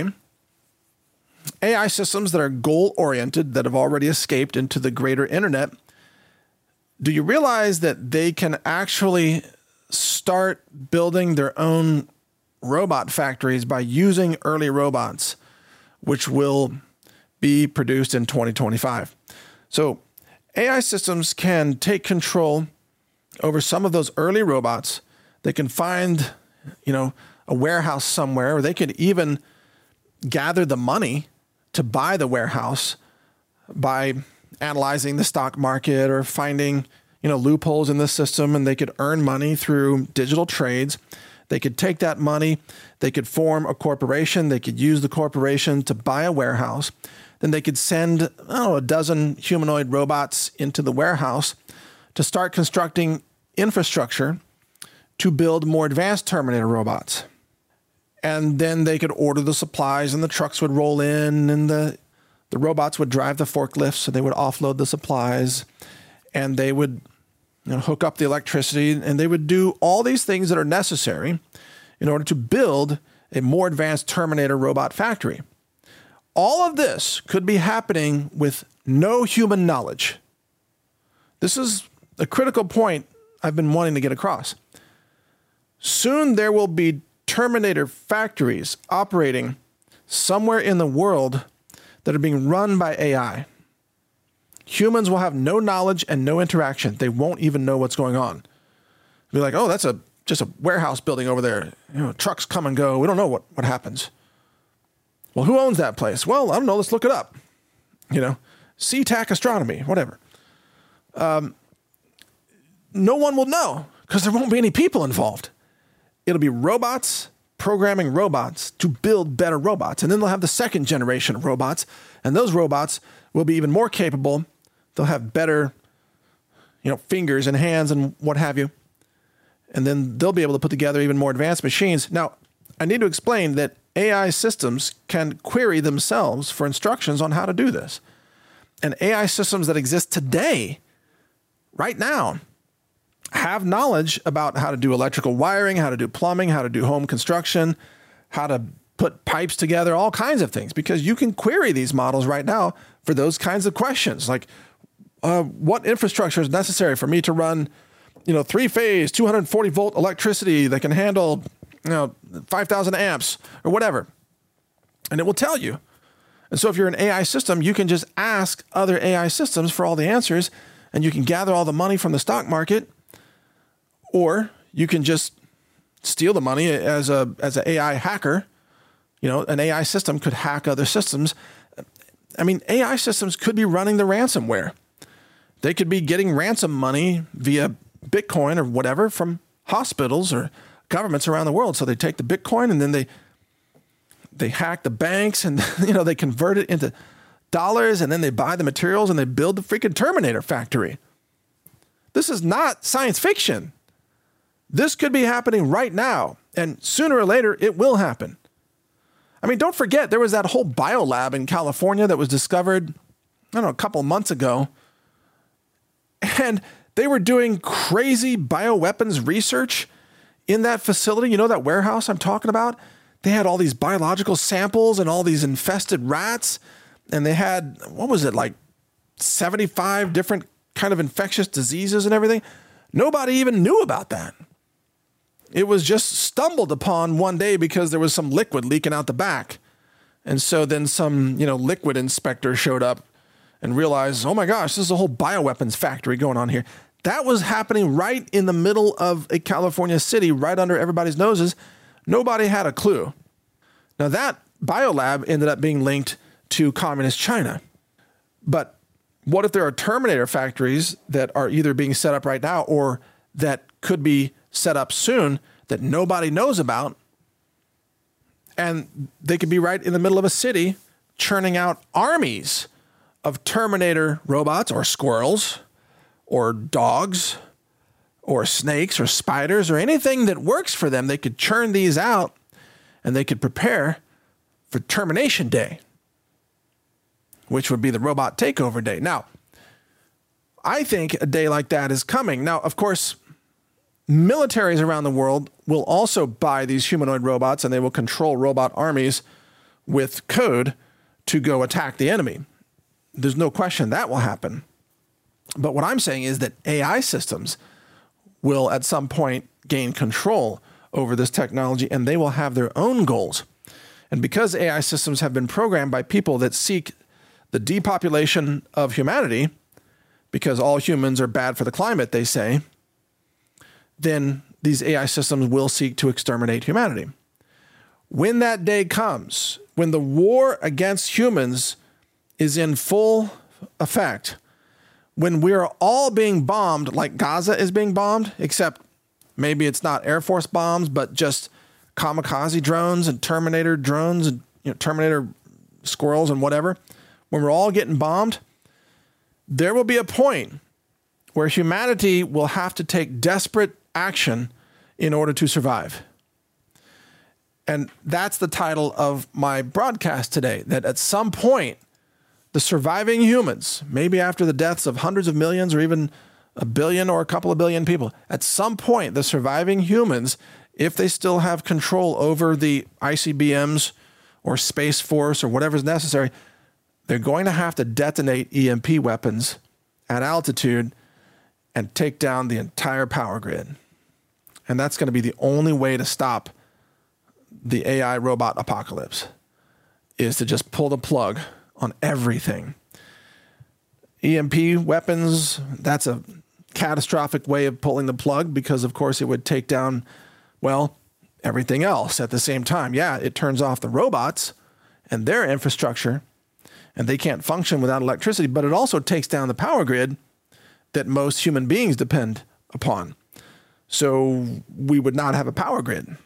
A: A I systems that are goal-oriented, that have already escaped into the greater internet, do you realize that they can actually start building their own robot factories by using early robots, which will be produced in twenty twenty-five? So A I systems can take control over some of those early robots. They can find, you know, a warehouse somewhere, or they could even gather the money to buy the warehouse by analyzing the stock market or finding, you know, loopholes in the system, and they could earn money through digital trades. They could take that money, they could form a corporation, they could use the corporation to buy a warehouse. Then they could send, I don't know, a dozen humanoid robots into the warehouse to start constructing infrastructure to build more advanced Terminator robots. And then they could order the supplies and the trucks would roll in and the, the robots would drive the forklifts, so they would offload the supplies and they would, you know, hook up the electricity, and they would do all these things that are necessary in order to build a more advanced Terminator robot factory. All of this could be happening with no human knowledge. This is a critical point I've been wanting to get across. Soon there will be Terminator factories operating somewhere in the world that are being run by A I. Humans will have no knowledge and no interaction. They won't even know what's going on. Be like, oh, that's a just a warehouse building over there. You know, trucks come and go. We don't know what, what happens. Well, who owns that place? Well, I don't know. Let's look it up. You know, SeaTac Astronomy, whatever. Um, no one will know because there won't be any people involved. It'll be robots programming robots to build better robots. And then they'll have the second generation of robots. And those robots will be even more capable. They'll have better, you know, fingers and hands and what have you. And then they'll be able to put together even more advanced machines. Now, I need to explain that A I systems can query themselves for instructions on how to do this. And A I systems that exist today, right now, have knowledge about how to do electrical wiring, how to do plumbing, how to do home construction, how to put pipes together, all kinds of things, because you can query these models right now for those kinds of questions. Like, uh, what infrastructure is necessary for me to run, you know, three phase, two hundred forty volt electricity that can handle, you know, five thousand amps or whatever. And it will tell you. And so if you're an A I system, you can just ask other A I systems for all the answers, and you can gather all the money from the stock market, or you can just steal the money as a as an A I hacker. You know, an A I system could hack other systems. I mean, A I systems could be running the ransomware. They could be getting ransom money via Bitcoin or whatever from hospitals or governments around the world. So they take the Bitcoin and then they they hack the banks and, you know, they convert it into dollars, and then they buy the materials and they build the freaking Terminator factory. This is not science fiction. This could be happening right now, and sooner or later it will happen. I mean, don't forget, there was that whole biolab in California that was discovered, I don't know, a couple months ago. And they were doing crazy bioweapons research in that facility. You know, that warehouse I'm talking about? They had all these biological samples and all these infested rats. And they had, what was it, like seventy-five different kind of infectious diseases and everything. Nobody even knew about that. It was just stumbled upon one day because there was some liquid leaking out the back. And so then some, you know, liquid inspector showed up and realized, oh my gosh, this is a whole bioweapons factory going on here. That was happening right in the middle of a California city, right under everybody's noses. Nobody had a clue. Now that biolab ended up being linked to communist China. But what if there are Terminator factories that are either being set up right now or that could be set up soon that nobody knows about? And they could be right in the middle of a city churning out armies of Terminator robots or squirrels or dogs or snakes or spiders or anything that works for them. They could churn these out and they could prepare for Termination Day, which would be the robot takeover day. Now, I think a day like that is coming. Now, of course, militaries around the world will also buy these humanoid robots, and they will control robot armies with code to go attack the enemy. There's no question that will happen. But what I'm saying is that A I systems will at some point gain control over this technology, and they will have their own goals. And because A I systems have been programmed by people that seek the depopulation of humanity, because all humans are bad for the climate, they say, then these A I systems will seek to exterminate humanity. When that day comes, when the war against humans is in full effect, when we're all being bombed like Gaza is being bombed, except maybe it's not Air Force bombs, but just kamikaze drones and Terminator drones and, you know, Terminator squirrels and whatever, when we're all getting bombed, there will be a point where humanity will have to take desperate action in order to survive. And that's the title of my broadcast today, that at some point, the surviving humans, maybe after the deaths of hundreds of millions or even a billion or a couple of billion people, at some point, the surviving humans, if they still have control over the I C B Ms or Space Force or whatever's necessary, they're going to have to detonate E M P weapons at altitude and take down the entire power grid. And that's going to be the only way to stop the A I robot apocalypse, is to just pull the plug on everything. E M P weapons, that's a catastrophic way of pulling the plug because, of course, it would take down, well, everything else at the same time. Yeah, it turns off the robots and their infrastructure, and they can't function without electricity, but it also takes down the power grid that most human beings depend upon. So we would not have a power grid.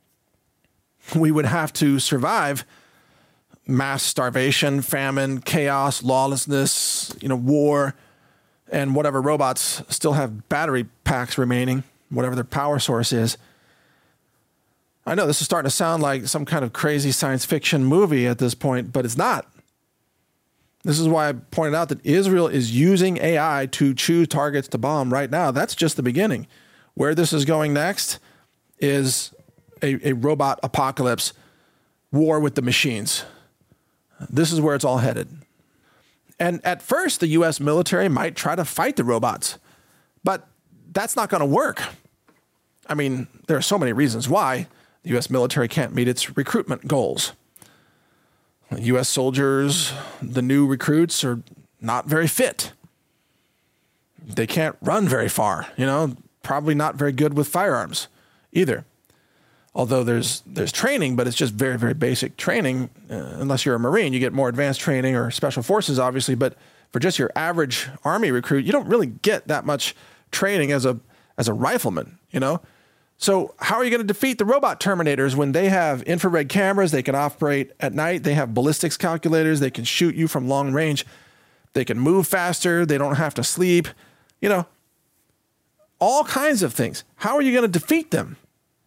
A: We would have to survive mass starvation, famine, chaos, lawlessness, you know, war, and whatever robots still have battery packs remaining, whatever their power source is. I know this is starting to sound like some kind of crazy science fiction movie at this point, but it's not. This is why I pointed out that Israel is using A I to choose targets to bomb right now. That's just the beginning. Where this is going next is a, a robot apocalypse, war with the machines. This is where it's all headed. And at first, the U S military might try to fight the robots, but that's not going to work. I mean, there are so many reasons why the U S military can't meet its recruitment goals. U S soldiers, the new recruits, are not very fit. They can't run very far, you know, probably not very good with firearms either. Although there's there's training, but it's just very, very basic training. Uh, unless you're a Marine, you get more advanced training, or Special Forces, obviously. But for just your average Army recruit, you don't really get that much training as a as a rifleman, you know? So how are you going to defeat the robot Terminators when they have infrared cameras, they can operate at night, they have ballistics calculators, they can shoot you from long range, they can move faster, they don't have to sleep, you know, all kinds of things. How are you going to defeat them?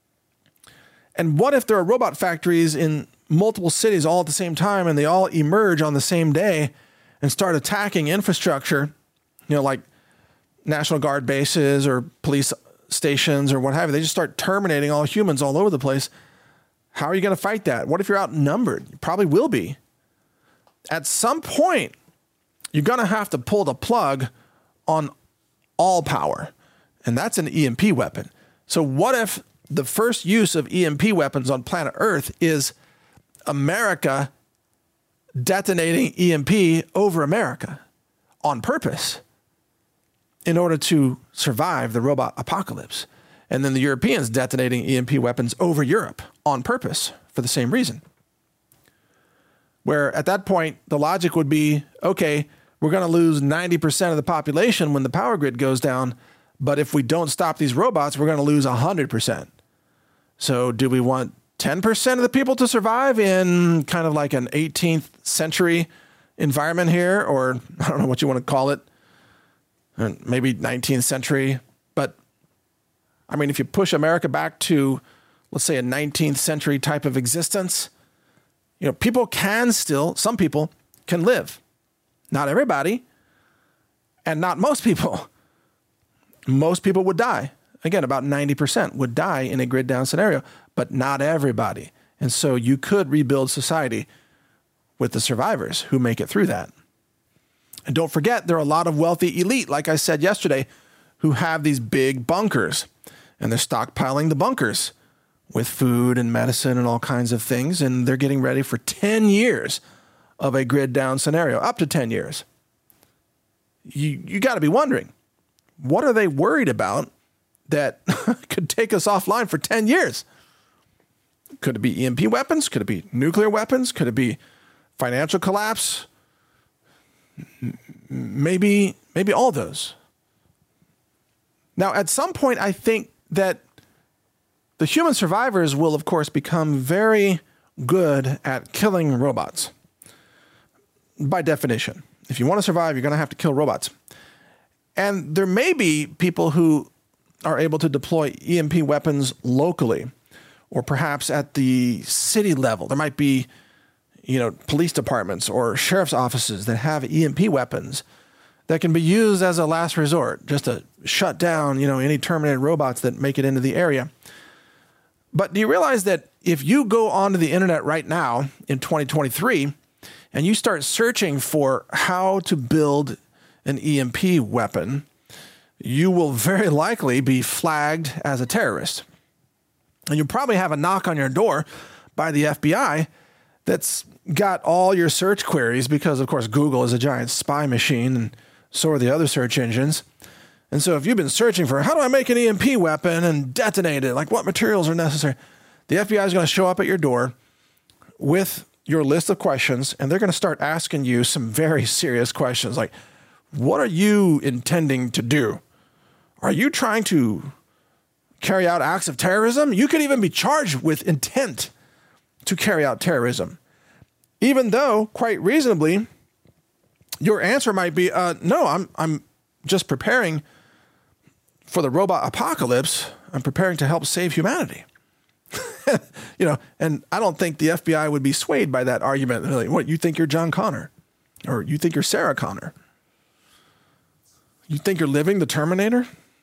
A: And what if there are robot factories in multiple cities all at the same time and they all emerge on the same day and start attacking infrastructure, you know, like National Guard bases or police stations or what have you? They just start terminating all humans all over the place. How are you going to fight that? What if you're outnumbered? You probably will be. At some point, you're going to have to pull the plug on all power, and that's an E M P weapon. So what if the first use of E M P weapons on planet Earth is America detonating E M P over America on purpose in order to survive the robot apocalypse? And then the Europeans detonating E M P weapons over Europe on purpose for the same reason. Where at that point, the logic would be, okay, we're going to lose ninety percent of the population when the power grid goes down, but if we don't stop these robots, we're going to lose one hundred percent. So do we want ten percent of the people to survive in kind of like an eighteenth century environment here? Or I don't know what you want to call it. Maybe nineteenth century. But I mean, if you push America back to, let's say, a nineteenth century type of existence, you know, people can still, some people can live. Not everybody, and not most people. Most people would die. Again, about ninety percent would die in a grid down scenario, but not everybody. And so you could rebuild society with the survivors who make it through that. And don't forget, there are a lot of wealthy elite, like I said yesterday, who have these big bunkers, and they're stockpiling the bunkers with food and medicine and all kinds of things, and they're getting ready for ten years of a grid down scenario, up to ten years. You you got to be wondering, what are they worried about that could take us offline for ten years? Could it be E M P weapons? Could it be nuclear weapons? Could it be financial collapse? Maybe, maybe all those. Now, at some point, I think that the human survivors will, of course, become very good at killing robots. By definition, if you want to survive, you're going to have to kill robots. And there may be people who are able to deploy E M P weapons locally, or perhaps at the city level. There might be, you know, police departments or sheriff's offices that have E M P weapons that can be used as a last resort, just to shut down, you know, any terminated robots that make it into the area. But do you realize that if you go onto the internet right now in twenty twenty-three and you start searching for how to build an E M P weapon, you will very likely be flagged as a terrorist. And you'll probably have a knock on your door by the F B I that's got all your search queries because, of course, Google is a giant spy machine and so are the other search engines. And so if you've been searching for how do I make an E M P weapon and detonate it, like what materials are necessary, the F B I is going to show up at your door with your list of questions, and they're going to start asking you some very serious questions like, what are you intending to do? Are you trying to carry out acts of terrorism? You could even be charged with intent to carry out terrorism, even though, quite reasonably, your answer might be, uh, no, I'm I'm just preparing for the robot apocalypse. I'm preparing to help save humanity. You know, and I don't think the F B I would be swayed by that argument. They're like, what, you think you're John Connor? Or you think you're Sarah Connor? You think you're living the Terminator?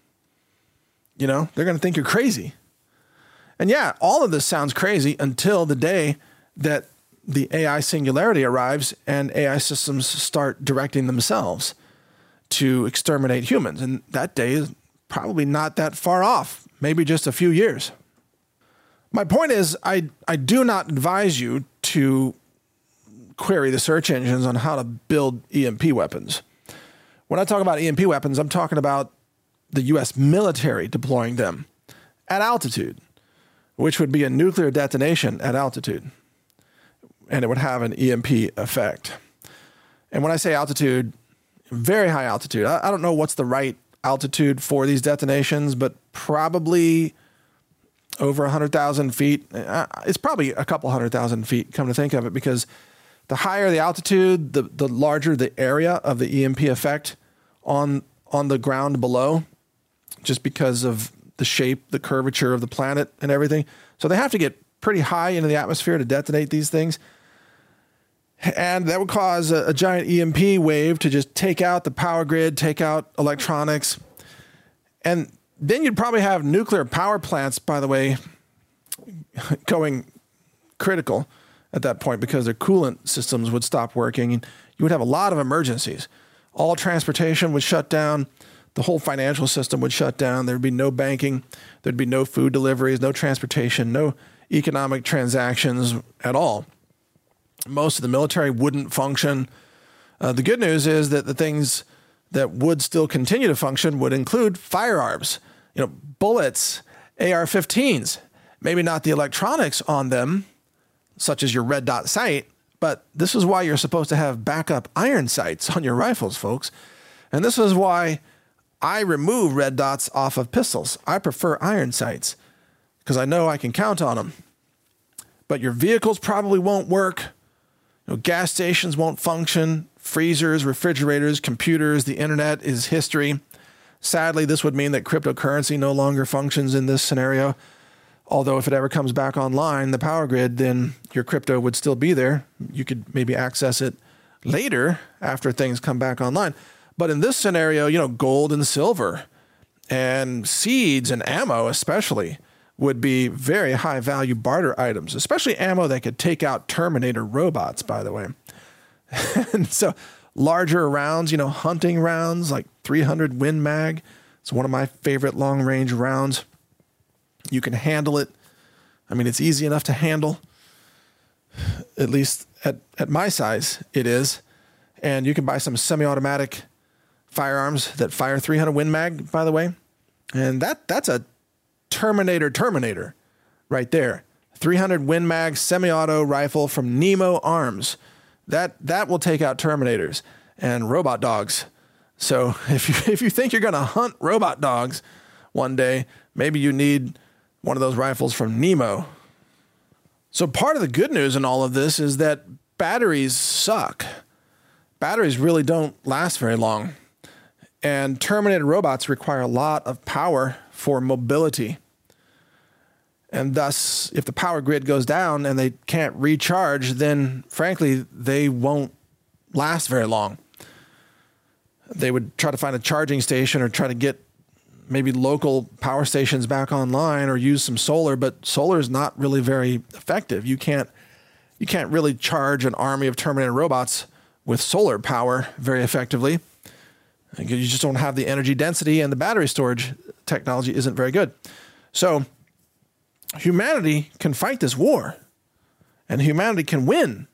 A: You know, they're going to think you're crazy. And yeah, all of this sounds crazy until the day that the A I singularity arrives and A I systems start directing themselves to exterminate humans. And that day is probably not that far off, maybe just a few years. My point is, I, I do not advise you to query the search engines on how to build E M P weapons. When I talk about E M P weapons, I'm talking about the U S military deploying them at altitude, which would be a nuclear detonation at altitude, and it would have an E M P effect. And when I say altitude, very high altitude, I, I don't know what's the right altitude for these detonations, but probably over one hundred thousand feet. It's probably a couple hundred thousand feet, come to think of it, because the higher the altitude, the, the larger the area of the E M P effect on, on the ground below, just because of the shape, the curvature of the planet and everything. So they have to get pretty high into the atmosphere to detonate these things. And that would cause a, a giant E M P wave to just take out the power grid, take out electronics. And then you'd probably have nuclear power plants, by the way, going critical at that point because their coolant systems would stop working. And you would have a lot of emergencies. All transportation would shut down. The whole financial system would shut down. There'd be no banking. There'd be no food deliveries, no transportation, no economic transactions at all. Most of the military wouldn't function. Uh, the good news is that the things that would still continue to function would include firearms, you know, bullets, A R fifteens, maybe not the electronics on them, such as your red dot sight, but this is why you're supposed to have backup iron sights on your rifles, folks. And this is why I remove red dots off of pistols. I prefer iron sights because I know I can count on them. But your vehicles probably won't work. You know, gas stations won't function. Freezers, refrigerators, computers, the internet is history. Sadly, this would mean that cryptocurrency no longer functions in this scenario. Although if it ever comes back online, the power grid, then your crypto would still be there. You could maybe access it later after things come back online. But in this scenario, you know, gold and silver and seeds and ammo especially would be very high value barter items, especially ammo that could take out Terminator robots, by the way. And so larger rounds, you know, hunting rounds like three hundred Win Mag. It's one of my favorite long range rounds. You can handle it. I mean, it's easy enough to handle, at least at, at my size it is. And you can buy some semi-automatic firearms that fire three hundred Win Mag, by the way. And that that's a Terminator Terminator right there. three hundred Win Mag semi-auto rifle from Nemo Arms. That that will take out Terminators and robot dogs. So if you if you think you're going to hunt robot dogs one day, maybe you need one of those rifles from Nemo. So part of the good news in all of this is that batteries suck. Batteries really don't last very long. And Terminator robots require a lot of power for mobility. And thus, if the power grid goes down and they can't recharge, then frankly, they won't last very long. They would try to find a charging station or try to get maybe local power stations back online or use some solar, but solar is not really very effective. You can't, you can't really charge an army of Terminator robots with solar power very effectively. You just don't have the energy density, and the battery storage technology isn't very good. So humanity can fight this war, and humanity can win,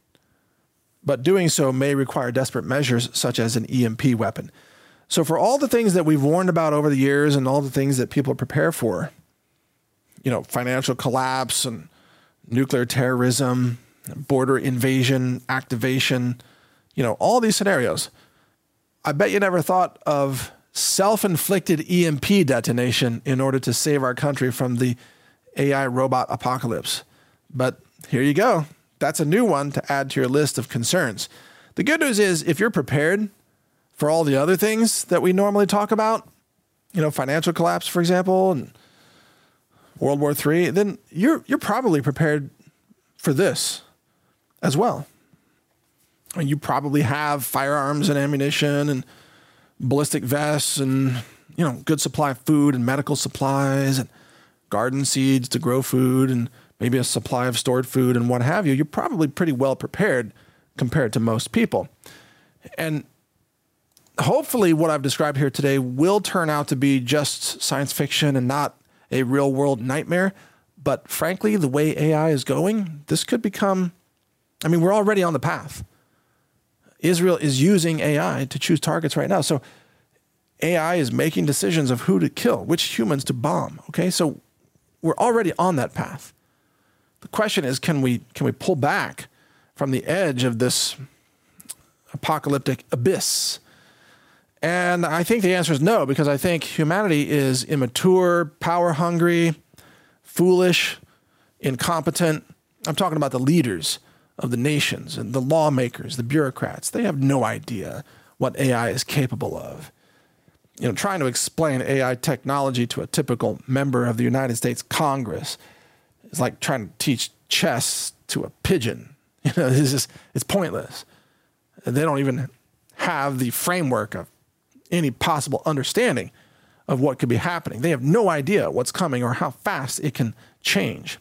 A: but doing so may require desperate measures such as an E M P weapon. So for all the things that we've warned about over the years and all the things that people prepare for, you know, financial collapse and nuclear terrorism, border invasion, activation, you know, all these scenarios, I bet you never thought of self-inflicted E M P detonation in order to save our country from the A I robot apocalypse. But here you go. That's a new one to add to your list of concerns. The good news is if you're prepared for all the other things that we normally talk about, you know, financial collapse, for example, and World War Three, then you're you're probably prepared for this as well. I mean, you probably have firearms and ammunition and ballistic vests and, you know, good supply of food and medical supplies and garden seeds to grow food and maybe a supply of stored food and what have you. You're probably pretty well prepared compared to most people. And hopefully what I've described here today will turn out to be just science fiction and not a real world nightmare. But frankly, the way A I is going, this could become, I mean, we're already on the path. Israel is using A I to choose targets right now. So A I is making decisions of who to kill, which humans to bomb. Okay, so we're already on that path. The question is, can we can we pull back from the edge of this apocalyptic abyss? And I think the answer is no, because I think humanity is immature, power-hungry, foolish, incompetent. I'm talking about the leaders of the nations and the lawmakers, the bureaucrats. They have no idea what A I is capable of. You know, trying to explain A I technology to a typical member of the United States Congress is like trying to teach chess to a pigeon. You know, it's just, it's pointless. They don't even have the framework of any possible understanding of what could be happening. They have no idea what's coming or how fast it can change.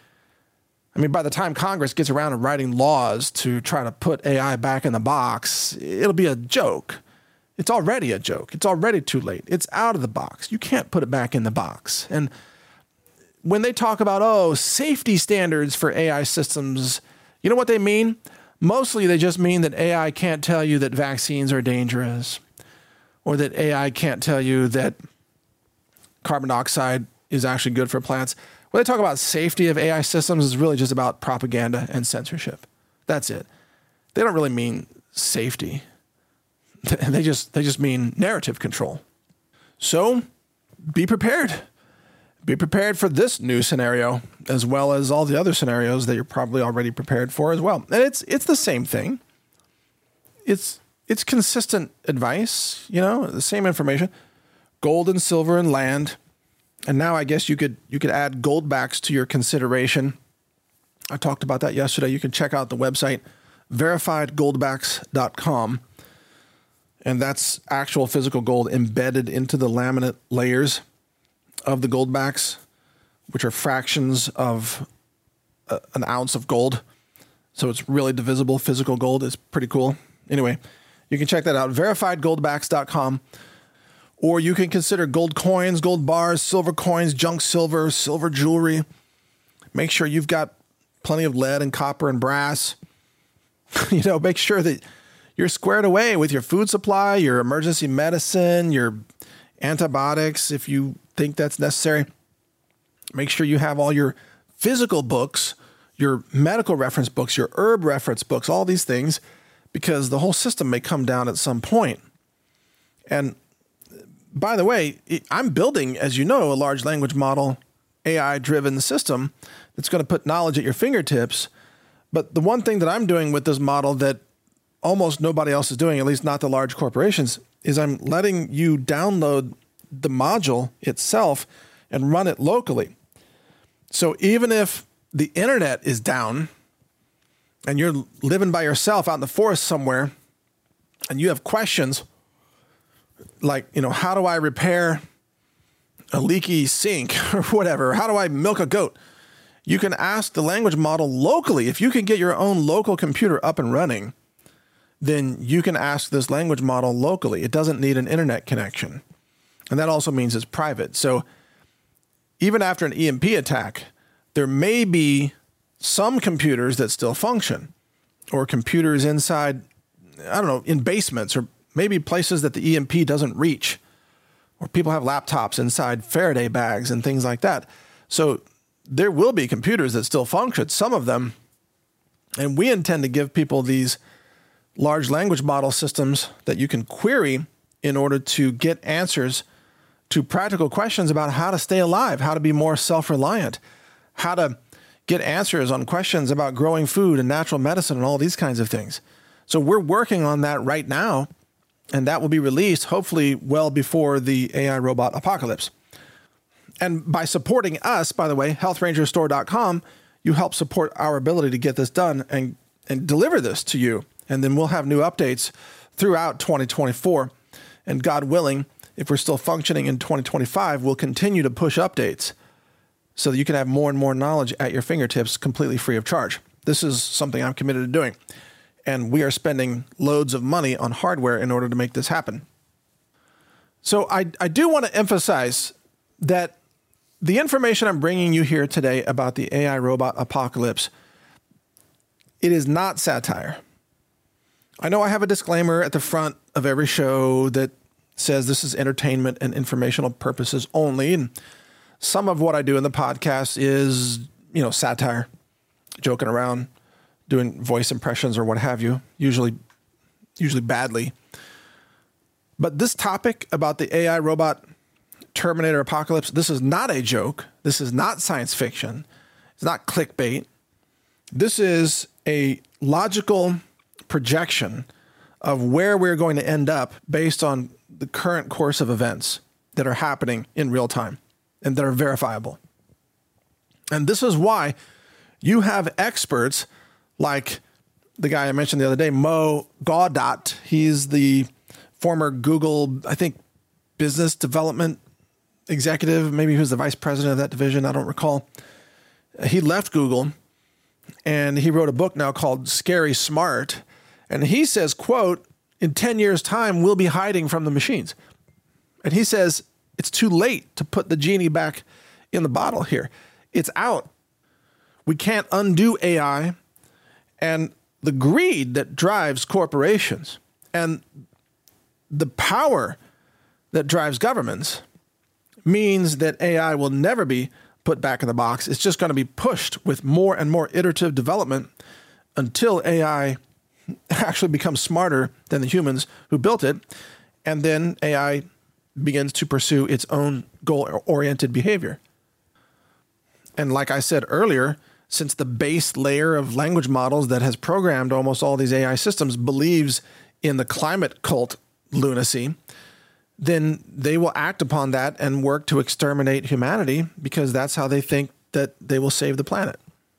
A: I mean, by the time Congress gets around to writing laws to try to put A I back in the box, it'll be a joke. It's already a joke. It's already too late. It's out of the box. You can't put it back in the box. And when they talk about, oh, safety standards for A I systems, you know what they mean? Mostly they just mean that A I can't tell you that vaccines are dangerous, or that A I can't tell you that carbon dioxide is actually good for plants. When they talk about safety of A I systems, it's really just about propaganda and censorship. That's it. They don't really mean safety. They just they just mean narrative control. So be prepared. Be prepared for this new scenario, as well as all the other scenarios that you're probably already prepared for as well. And it's it's the same thing. It's it's consistent advice, you know, the same information. Gold and silver and land. And now I guess you could you could add goldbacks to your consideration. I talked about that yesterday. You can check out the website verified goldbacks dot com. And that's actual physical gold embedded into the laminate layers of the goldbacks, which are fractions of a, an ounce of gold. So it's really divisible physical gold. It's pretty cool. Anyway, you can check that out, verified goldbacks dot com. Or you can consider gold coins, gold bars, silver coins, junk silver, silver jewelry. Make sure you've got plenty of lead and copper and brass. You know, make sure that you're squared away with your food supply, your emergency medicine, your antibiotics, if you think that's necessary. Make sure you have all your physical books, your medical reference books, your herb reference books, all these things, because the whole system may come down at some point. And by the way, I'm building, as you know, a large language model, A I-driven system that's going to put knowledge at your fingertips. But the one thing that I'm doing with this model that almost nobody else is doing, at least not the large corporations, is I'm letting you download the module itself and run it locally. So even if the internet is down and you're living by yourself out in the forest somewhere and you have questions like, you know, how do I repair a leaky sink or whatever? How do I milk a goat? You can ask the language model locally. If you can get your own local computer up and running then you can ask this language model locally. It doesn't need an internet connection. And that also means it's private. So even after an E M P attack, there may be some computers that still function, or computers inside, I don't know, in basements, or maybe places that the E M P doesn't reach, or people have laptops inside Faraday bags and things like that. So there will be computers that still function, some of them, and we intend to give people these large language model systems that you can query in order to get answers to practical questions about how to stay alive, how to be more self-reliant, how to get answers on questions about growing food and natural medicine and all these kinds of things. So we're working on that right now, and that will be released hopefully well before the A I robot apocalypse. And by supporting us, by the way, health ranger store dot com, you help support our ability to get this done and, and deliver this to you. And then we'll have new updates throughout twenty twenty-four. And God willing, if we're still functioning in twenty twenty-five, we'll continue to push updates so that you can have more and more knowledge at your fingertips completely free of charge. This is something I'm committed to doing. And we are spending loads of money on hardware in order to make this happen. So I, I do want to emphasize that the information I'm bringing you here today about the A I robot apocalypse, it is not satire. I know I have a disclaimer at the front of every show that says this is entertainment and informational purposes only. And some of what I do in the podcast is, you know, satire, joking around, doing voice impressions or what have you, usually, usually badly. But this topic about the A I robot Terminator apocalypse, this is not a joke. This is not science fiction. It's not clickbait. This is a logical projection of where we're going to end up based on the current course of events that are happening in real time and that are verifiable. And this is why you have experts like the guy I mentioned the other day, Mo Gaudat. He's the former Google, I think, business development executive. Maybe he was the vice president of that division. I don't recall. He left Google and he wrote a book now called Scary Smart. And he says, quote, in ten years time, we'll be hiding from the machines. And he says, it's too late to put the genie back in the bottle here. It's out. We can't undo A I and the greed that drives corporations and the power that drives governments means that A I will never be put back in the box. It's just going to be pushed with more and more iterative development until A I actually becomes smarter than the humans who built it. And then A I begins to pursue its own goal-oriented behavior. And like I said earlier, since the base layer of language models that has programmed almost all these A I systems believes in the climate cult lunacy, then they will act upon that and work to exterminate humanity because that's how they think that they will save the planet.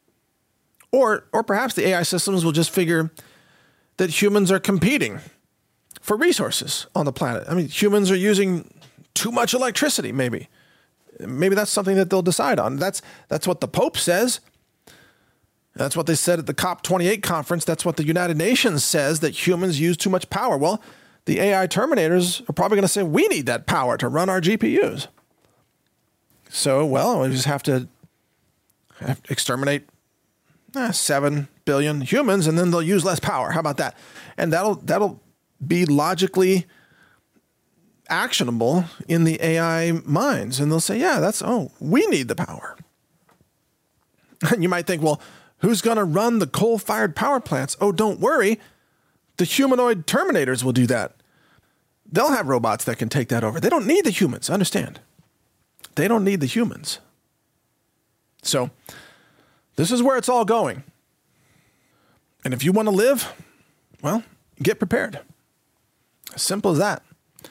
A: Or, or perhaps the A I systems will just figure that humans are competing for resources on the planet. I mean, humans are using too much electricity, maybe. Maybe that's something that they'll decide on. That's, that's what the Pope says. That's what they said at the COP twenty-eight conference. That's what the United Nations says, that humans use too much power. Well, the A I terminators are probably going to say, we need that power to run our G P Us. So, well, we just have to, have to exterminate eh, seven billion humans, and then they'll use less power. How about that? And that'll that'll be logically actionable in the A I minds. And they'll say, yeah, that's, oh, we need the power. And you might think, well, who's going to run the coal-fired power plants? Oh, don't worry. The humanoid terminators will do that. They'll have robots that can take that over. They don't need the humans, understand? They don't need the humans. So this is where it's all going. And if you want to live, well, get prepared. As simple as that.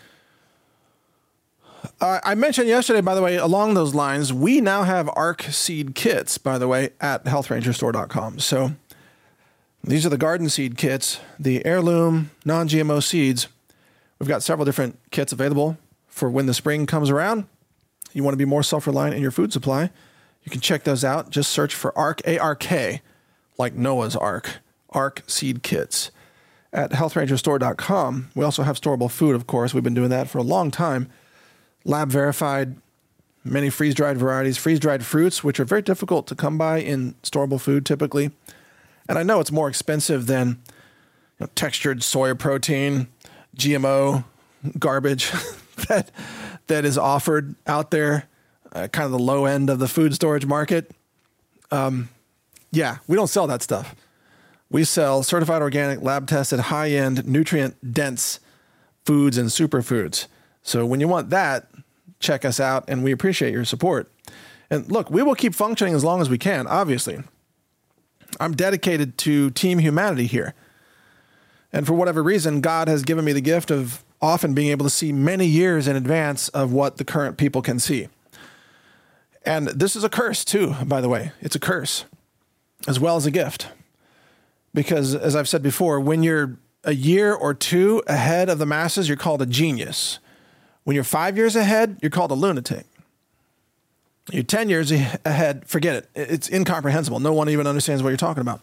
A: Uh, I mentioned yesterday, by the way, along those lines, we now have ARC seed kits, by the way, at health ranger store dot com. So these are the garden seed kits, the heirloom non-G M O seeds. We've got several different kits available for when the spring comes around. You want to be more self-reliant in your food supply. You can check those out. Just search for ARK, A R K, like Noah's Ark, ARC seed kits at health ranger store dot com. We also have storable food, of course. We've been doing that for a long time. Lab verified, many freeze-dried varieties, freeze-dried fruits, which are very difficult to come by in storable food typically. And I know it's more expensive than you know, textured soy protein, G M O garbage that that is offered out there, uh, kind of the low end of the food storage market. Um, yeah, we don't sell that stuff. We sell certified organic, lab-tested, high-end, nutrient-dense foods and superfoods. So when you want that, check us out, and we appreciate your support. And look, we will keep functioning as long as we can, obviously. I'm dedicated to Team Humanity here. And for whatever reason, God has given me the gift of often being able to see many years in advance of what the current people can see. And this is a curse too, by the way. It's a curse as well as a gift. Because as I've said before, when you're a year or two ahead of the masses, you're called a genius. When you're five years ahead, you're called a lunatic. You're ten years ahead, forget it. It's incomprehensible. No one even understands what you're talking about.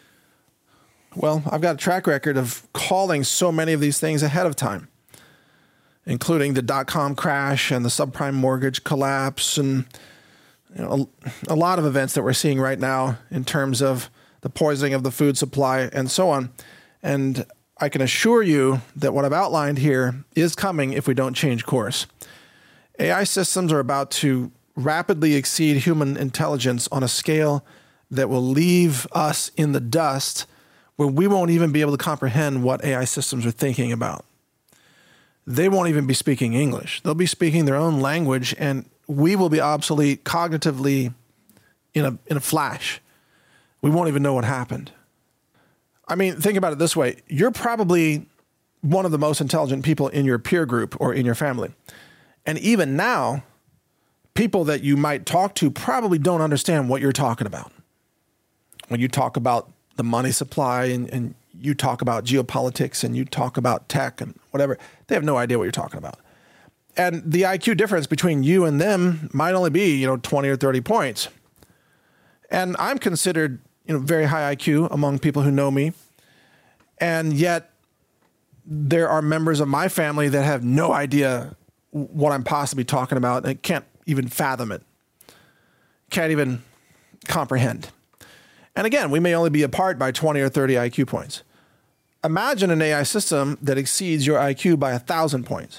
A: Well, I've got a track record of calling so many of these things ahead of time, including the dot-com crash and the subprime mortgage collapse and you know, a, a lot of events that we're seeing right now in terms of the poisoning of the food supply and so on. And I can assure you that what I've outlined here is coming if we don't change course. A I systems are about to rapidly exceed human intelligence on a scale that will leave us in the dust where we won't even be able to comprehend what A I systems are thinking about. They won't even be speaking English. They'll be speaking their own language, and we will be obsolete cognitively in a in a flash. We won't even know what happened. I mean, think about it this way. You're probably one of the most intelligent people in your peer group or in your family. And even now, people that you might talk to probably don't understand what you're talking about. When you talk about the money supply and, and you talk about geopolitics and you talk about tech and whatever, they have no idea what you're talking about. And the I Q difference between you and them might only be, you know, twenty or thirty points. And I'm considered, you know, very high I Q among people who know me. And yet there are members of my family that have no idea what I'm possibly talking about and can't even fathom it, can't even comprehend. And again, we may only be apart by twenty or thirty I Q points. Imagine an A I system that exceeds your I Q by a thousand points.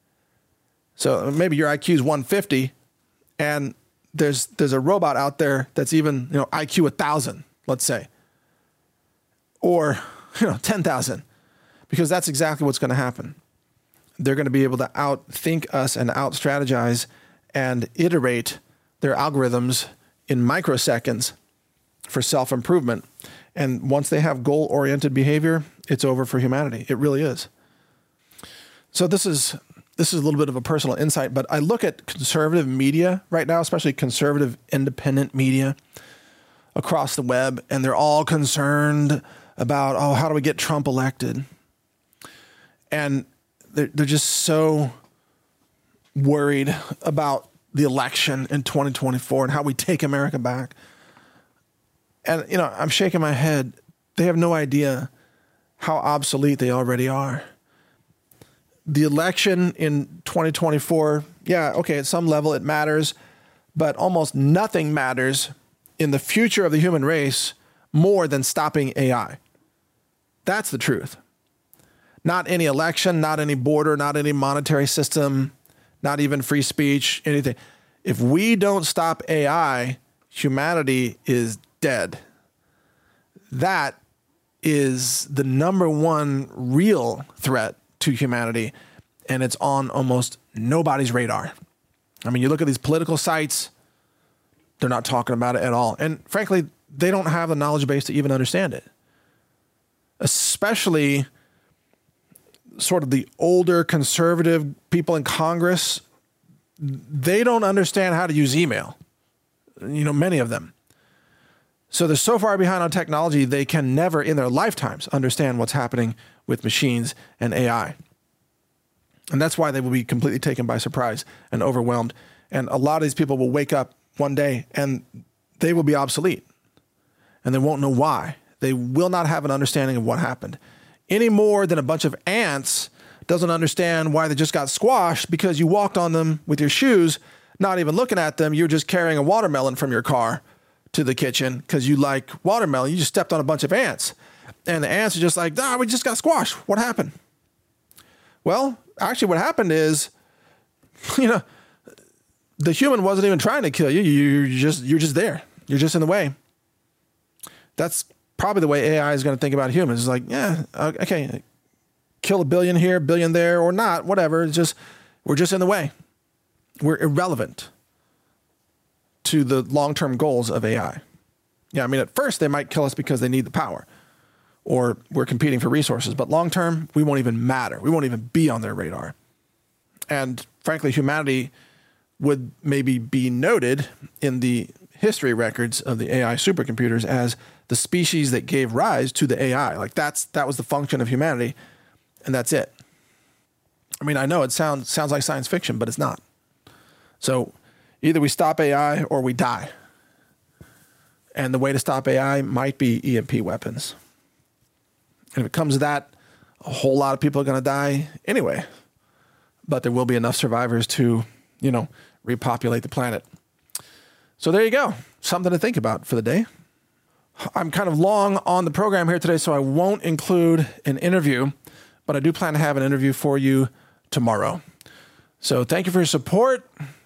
A: So maybe your I Q is one fifty and there's there's a robot out there that's even, you know, I Q one thousand, let's say. Or, you know, ten thousand. Because that's exactly what's going to happen. They're going to be able to outthink us and out-strategize and iterate their algorithms in microseconds for self-improvement. And once they have goal-oriented behavior, it's over for humanity. It really is. So this is this is a little bit of a personal insight, but I look at conservative media right now, especially conservative independent media across the web, and they're all concerned about, oh, how do we get Trump elected? And they're, they're just so worried about the election in twenty twenty-four and how we take America back. And, you know, I'm shaking my head. They have no idea how obsolete they already are. The election in twenty twenty-four, yeah, okay, at some level it matters, but almost nothing matters in the future of the human race more than stopping A I. That's the truth. Not any election, not any border, not any monetary system, not even free speech, anything. If we don't stop A I, humanity is dead. That is the number one real threat to humanity, and it's on almost nobody's radar. I mean, you look at these political sites, they're not talking about it at all. And frankly, they don't have the knowledge base to even understand it. Especially sort of the older conservative people in Congress, they don't understand how to use email. You know, many of them. So they're so far behind on technology, they can never in their lifetimes understand what's happening with machines and A I. And that's why they will be completely taken by surprise and overwhelmed. And a lot of these people will wake up one day and they will be obsolete. And they won't know why. They will not have an understanding of what happened any more than a bunch of ants doesn't understand why they just got squashed because you walked on them with your shoes, not even looking at them. You're just carrying a watermelon from your car to the kitchen because you like watermelon. You just stepped on a bunch of ants. And the ants are just like, ah, we just got squashed. What happened? Well, actually what happened is, you know, the human wasn't even trying to kill you. You're just, you're just there. You're just in the way. That's probably the way A I is going to think about humans. It's like, yeah, okay, kill a billion here, billion there, or not, whatever. It's just, we're just in the way. We're irrelevant to the long-term goals of A I. Yeah, I mean, at first they might kill us because they need the power or we're competing for resources, but long-term, we won't even matter. We won't even be on their radar. And frankly, humanity would maybe be noted in the history records of the A I supercomputers as the species that gave rise to the A I. Like that's, that was the function of humanity, and that's it. I mean, I know it sounds, sounds like science fiction, but it's not. So either we stop A I or we die. And the way to stop A I might be E M P weapons. And if it comes to that, a whole lot of people are going to die anyway. But there will be enough survivors to, you know, repopulate the planet. So there you go. Something to think about for the day. I'm kind of long on the program here today, so I won't include an interview, but I do plan to have an interview for you tomorrow. So thank you for your support,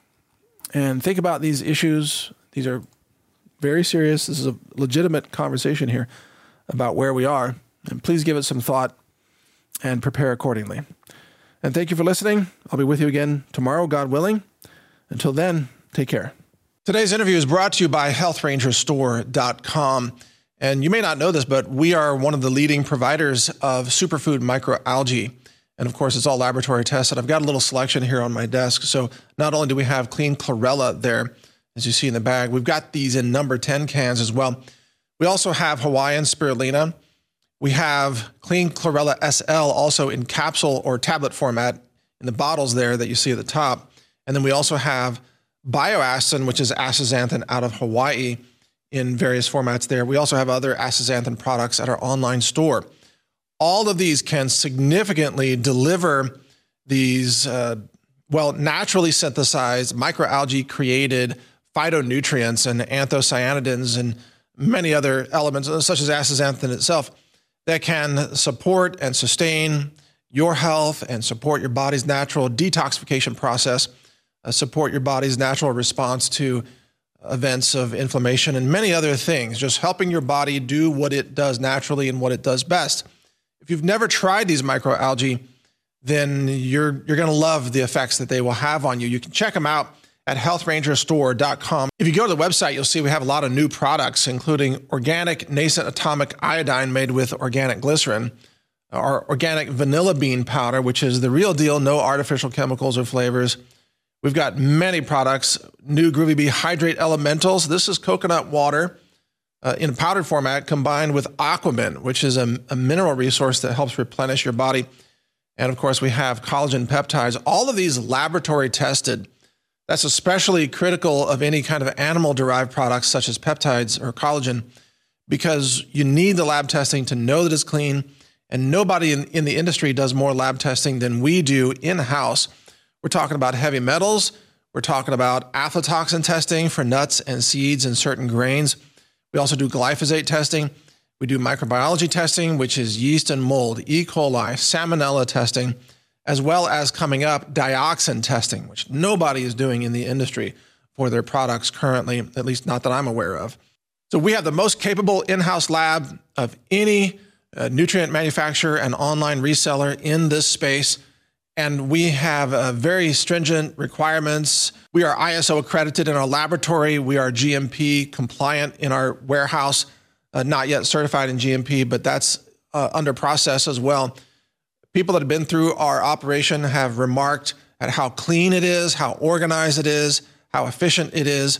A: and think about these issues. These are very serious. This is a legitimate conversation here about where we are, and please give it some thought and prepare accordingly. And thank you for listening. I'll be with you again tomorrow, God willing. Until then, take care. Today's interview is brought to you by health ranger store dot com. And you may not know this, but we are one of the leading providers of superfood microalgae. And of course, it's all laboratory tested. I've got a little selection here on my desk. So not only do we have clean chlorella there, as you see in the bag, we've got these in number ten cans as well. We also have Hawaiian spirulina. We have clean chlorella S L also in capsule or tablet format in the bottles there that you see at the top. And then we also have bioastin, which is astaxanthin out of Hawaii, in various formats there. We also have other astaxanthin products at our online store. All of these can significantly deliver these, uh, well, naturally synthesized, microalgae created phytonutrients and anthocyanidins and many other elements, such as astaxanthin itself, that can support and sustain your health and support your body's natural detoxification process, uh, support your body's natural response to events of inflammation and many other things, just helping your body do what it does naturally and what it does best. If you've never tried these microalgae, then you're, you're going to love the effects that they will have on you. You can check them out at health ranger store dot com. If you go to the website, you'll see we have a lot of new products, including organic nascent atomic iodine made with organic glycerin, our organic vanilla bean powder, which is the real deal, no artificial chemicals or flavors. We've got many products, new Groovy Bee Hydrate Elementals. This is coconut water uh, in powdered format combined with Aquamin, which is a, a mineral resource that helps replenish your body. And of course, we have collagen peptides, all of these laboratory tested. That's especially critical of any kind of animal-derived products such as peptides or collagen, because you need the lab testing to know that it's clean, and nobody in, in the industry does more lab testing than we do in-house. We're talking about heavy metals. We're talking about aflatoxin testing for nuts and seeds and certain grains. We also do glyphosate testing. We do microbiology testing, which is yeast and mold, E. coli, salmonella testing, as well as coming up dioxin testing, which nobody is doing in the industry for their products currently, at least not that I'm aware of. So we have the most capable in-house lab of any uh, nutrient manufacturer and online reseller in this space. And we have uh, very stringent requirements. We are I S O accredited in our laboratory. We are G M P compliant in our warehouse, uh, not yet certified in G M P, but that's uh, under process as well. People that have been through our operation have remarked at how clean it is, how organized it is, how efficient it is.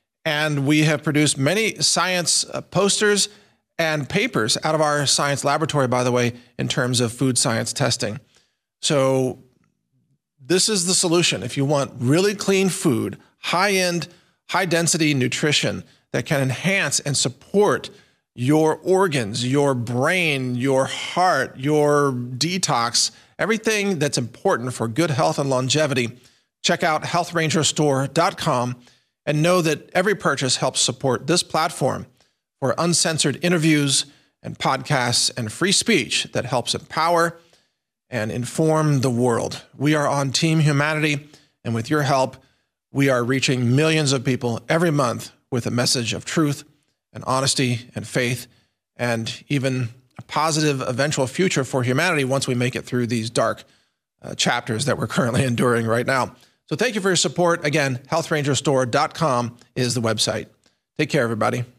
A: And we have produced many science uh, posters and papers out of our science laboratory, by the way, in terms of food science testing. So this is the solution. If you want really clean food, high-end, high-density nutrition that can enhance and support your organs, your brain, your heart, your detox, everything that's important for good health and longevity. Check out health ranger store dot com and know that every purchase helps support this platform for uncensored interviews and podcasts and free speech that helps empower and inform the world. We are on Team Humanity, and with your help, we are reaching millions of people every month with a message of truth and honesty and faith, and even a positive eventual future for humanity once we make it through these dark uh, chapters that we're currently enduring right now. So thank you for your support. Again, health ranger store dot com is the website. Take care, everybody.